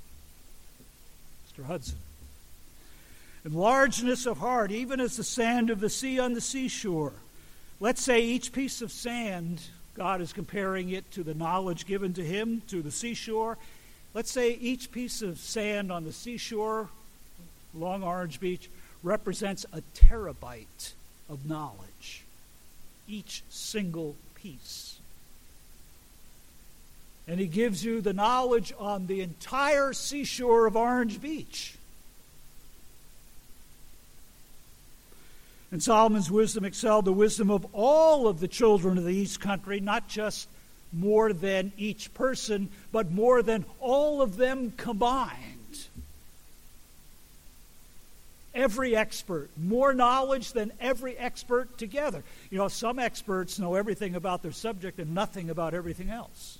Mr. Hudson. And largeness of heart, even as the sand of the sea on the seashore. Let's say each piece of sand, God is comparing it to the knowledge given to him, to the seashore. Let's say each piece of sand on the seashore, along Orange Beach, represents a terabyte of knowledge. Each single piece. And he gives you the knowledge on the entire seashore of Orange Beach. And Solomon's wisdom excelled the wisdom of all of the children of the East Country, not just more than each person, but more than all of them combined. Every expert, more knowledge than every expert together. You know, some experts know everything about their subject and nothing about everything else.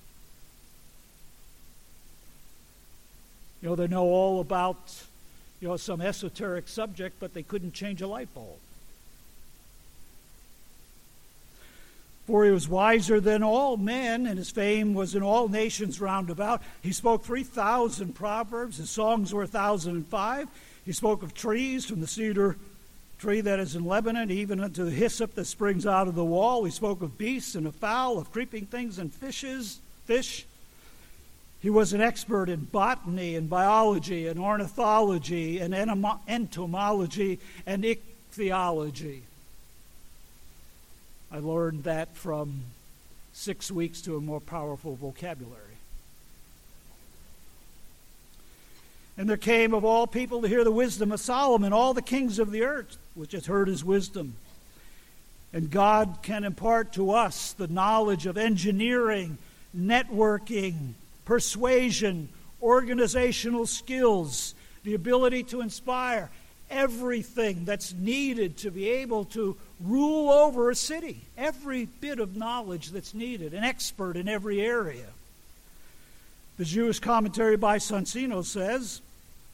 You know, they know all about, some esoteric subject, but they couldn't change a light bulb. For he was wiser than all men, and his fame was in all nations round about. He spoke 3,000 proverbs. His songs were 1,005. He spoke of trees, from the cedar tree that is in Lebanon, even unto the hyssop that springs out of the wall. He spoke of beasts and of fowl, of creeping things and fish. He was an expert in botany and biology and ornithology and entomology and ichthyology. I learned that from 6 weeks to a more powerful vocabulary. And there came of all people to hear the wisdom of Solomon, all the kings of the earth, which had heard his wisdom. And God can impart to us the knowledge of engineering, networking, persuasion, organizational skills, the ability to inspire, everything that's needed to be able to rule over a city, every bit of knowledge that's needed, an expert in every area. The Jewish commentary by Sonsino says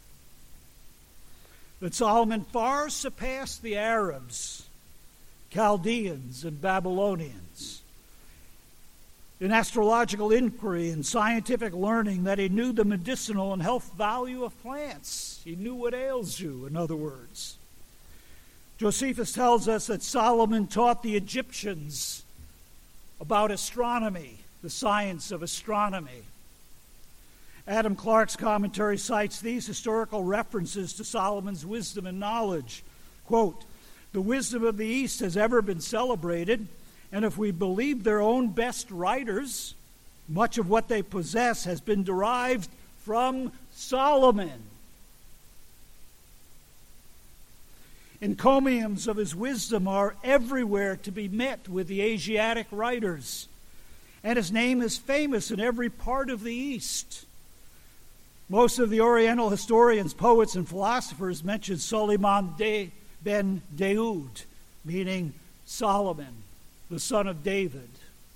that Solomon far surpassed the Arabs, Chaldeans, and Babylonians in astrological inquiry and scientific learning, that he knew the medicinal and health value of plants. He knew what ails you, in other words. Josephus tells us that Solomon taught the Egyptians about astronomy, the science of astronomy. Adam Clarke's commentary cites these historical references to Solomon's wisdom and knowledge. Quote, "The wisdom of the East has ever been celebrated, and if we believe their own best writers, much of what they possess has been derived from Solomon. Encomiums of his wisdom are everywhere to be met with the Asiatic writers, and his name is famous in every part of the East. Most of the Oriental historians, poets, and philosophers mention Suleiman ben Daud, meaning Solomon, the son of David.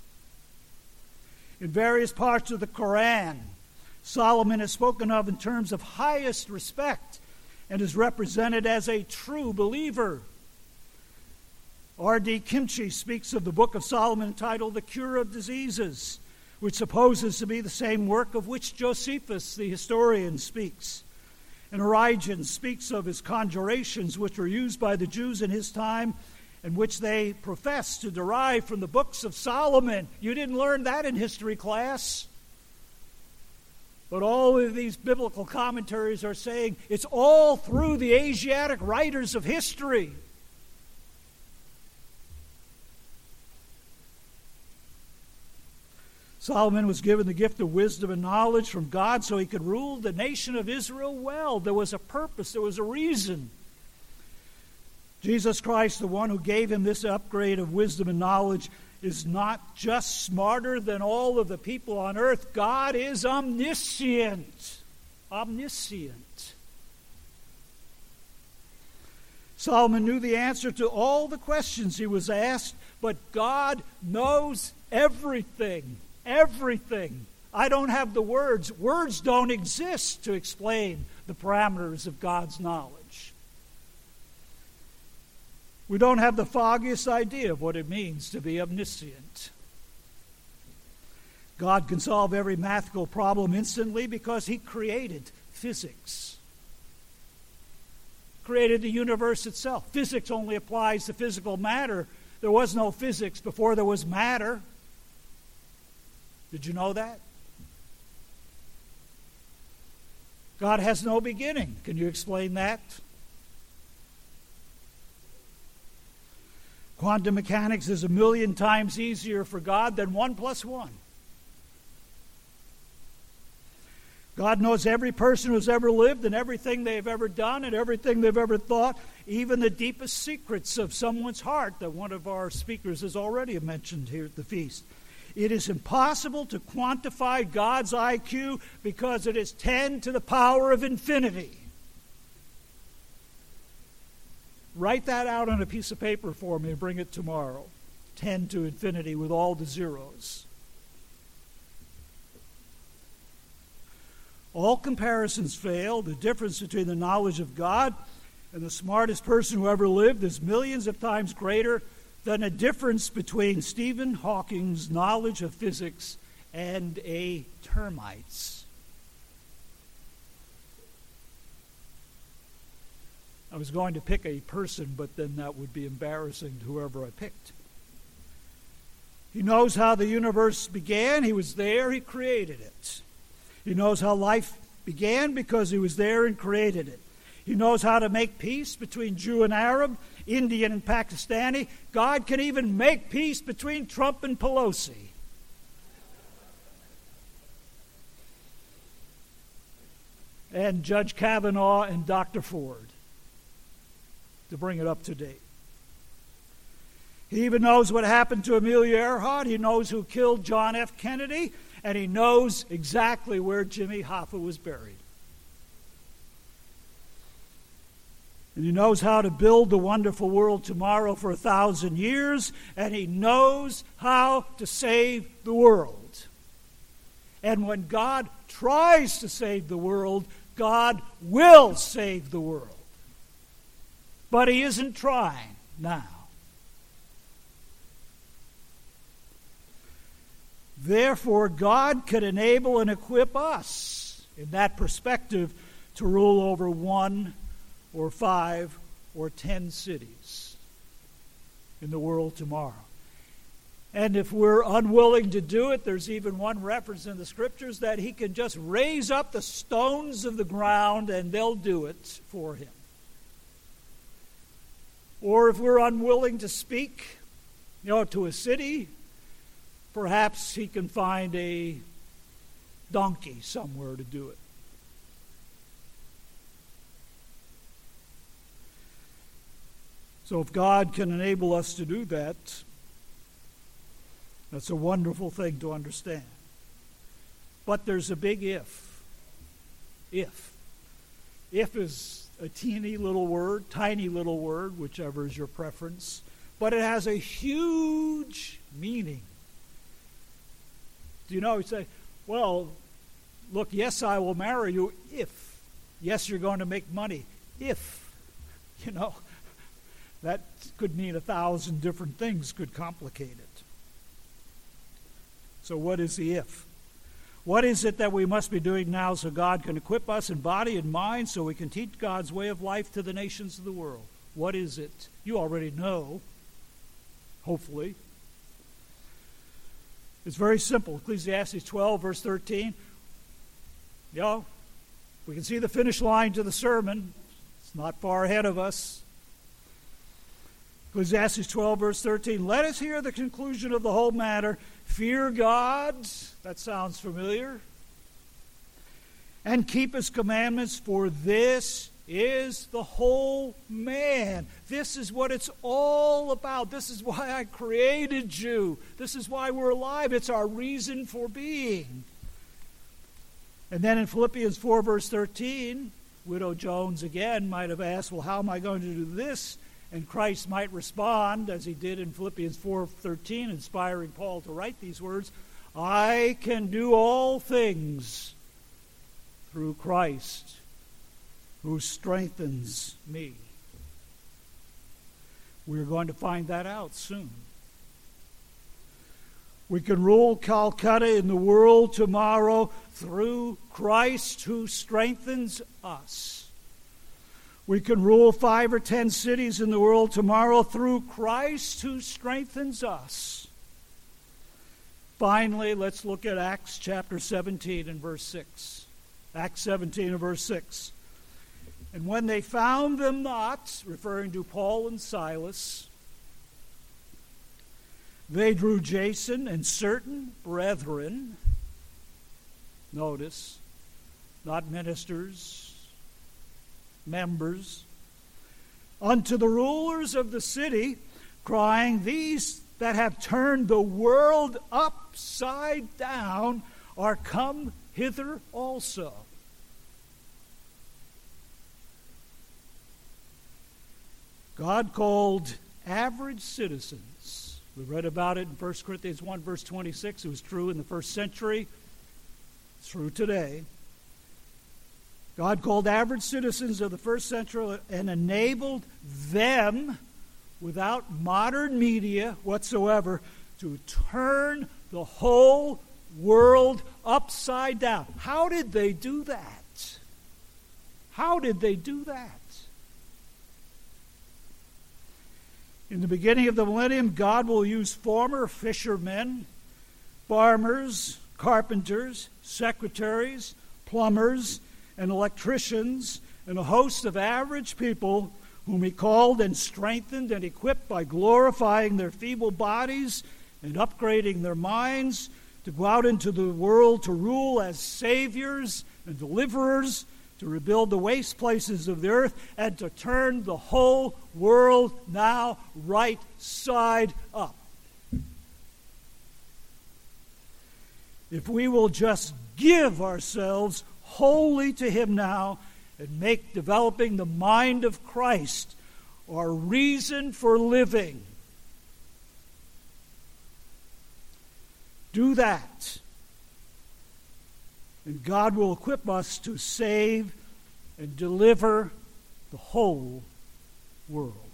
In various parts of the Quran, Solomon is spoken of in terms of highest respect and is represented as a true believer. R.D. Kimchi speaks of the book of Solomon entitled The Cure of Diseases, which supposes to be the same work of which Josephus, the historian, speaks. And Origen speaks of his conjurations, which were used by the Jews in his time, and which they profess to derive from the books of Solomon. You didn't learn that in history class. But all of these biblical commentaries are saying it's all through the Asiatic writers of history. Solomon was given the gift of wisdom and knowledge from God so he could rule the nation of Israel well. There was a purpose, there was a reason. Jesus Christ, the one who gave him this upgrade of wisdom and knowledge, is not just smarter than all of the people on earth. God is omniscient. Omniscient. Solomon knew the answer to all the questions he was asked, but God knows everything. Everything. I don't have the words. Words don't exist to explain the parameters of God's knowledge. We don't have the foggiest idea of what it means to be omniscient. God can solve every mathematical problem instantly because he created physics. Created the universe itself. Physics only applies to physical matter. There was no physics before there was matter. Did you know that? God has no beginning. Can you explain that? Quantum mechanics is 1,000,000 times easier for God than 1 + 1. God knows every person who's ever lived and everything they've ever done and everything they've ever thought, even the deepest secrets of someone's heart that one of our speakers has already mentioned here at the feast. It is impossible to quantify God's IQ because it is 10 to the power of infinity. Write that out on a piece of paper for me and bring it tomorrow. 10 to infinity with all the zeros. All comparisons fail. The difference between the knowledge of God and the smartest person who ever lived is millions of times greater than a difference between Stephen Hawking's knowledge of physics and a termite's. I was going to pick a person, but then that would be embarrassing to whoever I picked. He knows how the universe began. He was there. He created it. He knows how life began because he was there and created it. He knows how to make peace between Jew and Arab, Indian and Pakistani. God can even make peace between Trump and Pelosi. And Judge Kavanaugh and Dr. Ford, to bring it up to date. He even knows what happened to Amelia Earhart. He knows who killed John F. Kennedy. And he knows exactly where Jimmy Hoffa was buried. And he knows how to build the wonderful world tomorrow for 1,000 years. And he knows how to save the world. And when God tries to save the world, God will save the world. But he isn't trying now. Therefore, God could enable and equip us, in that perspective, to rule over 1 or 5 or 10 cities in the world tomorrow. And if we're unwilling to do it, there's even one reference in the Scriptures that he can just raise up the stones of the ground and they'll do it for him. Or if we're unwilling to speak, to a city, perhaps he can find a donkey somewhere to do it. So if God can enable us to do that, that's a wonderful thing to understand. But there's a big if. If. If is a teeny little word, tiny little word, whichever is your preference, but it has a huge meaning. Do you know, you say, well, look, yes, I will marry you if. Yes, you're going to make money if. That could mean 1,000 different things, could complicate it. So what is the if? What is it that we must be doing now so God can equip us in body and mind so we can teach God's way of life to the nations of the world? What is it? You already know, hopefully. It's very simple. Ecclesiastes 12, verse 13. We can see the finish line to the sermon. It's not far ahead of us. Ecclesiastes 12, verse 13. Let us hear the conclusion of the whole matter. Fear God. That sounds familiar. And keep his commandments, for this is the whole man. This is what it's all about. This is why I created you. This is why we're alive. It's our reason for being. And then in Philippians 4, verse 13, Widow Jones again might have asked, well, how am I going to do this? And Christ might respond, as he did in Philippians 4:13, inspiring Paul to write these words, I can do all things through Christ who strengthens me. We're going to find that out soon. We can rule Calcutta in the world tomorrow through Christ who strengthens us. We can rule 5 or 10 cities in the world tomorrow through Christ who strengthens us. Finally, let's look at Acts chapter 17 and verse 6. Acts 17 and verse 6. And when they found them not, referring to Paul and Silas, they drew Jason and certain brethren, notice, not ministers, members, unto the rulers of the city, crying, these that have turned the world upside down are come hither also. God called average citizens. We read about it in 1 Corinthians 1, verse 26. It was true in the first century. It's true today. God called average citizens of the first century and enabled them without modern media whatsoever, to turn the whole world upside down. How did they do that? How did they do that? In the beginning of the millennium, God will use former fishermen, farmers, carpenters, secretaries, plumbers, and electricians, and a host of average people whom he called and strengthened and equipped by glorifying their feeble bodies and upgrading their minds to go out into the world to rule as saviors and deliverers, to rebuild the waste places of the earth, and to turn the whole world now right side up. If we will just give ourselves wholly to him now and make developing the mind of Christ our reason for living, do that, and God will equip us to save and deliver the whole world.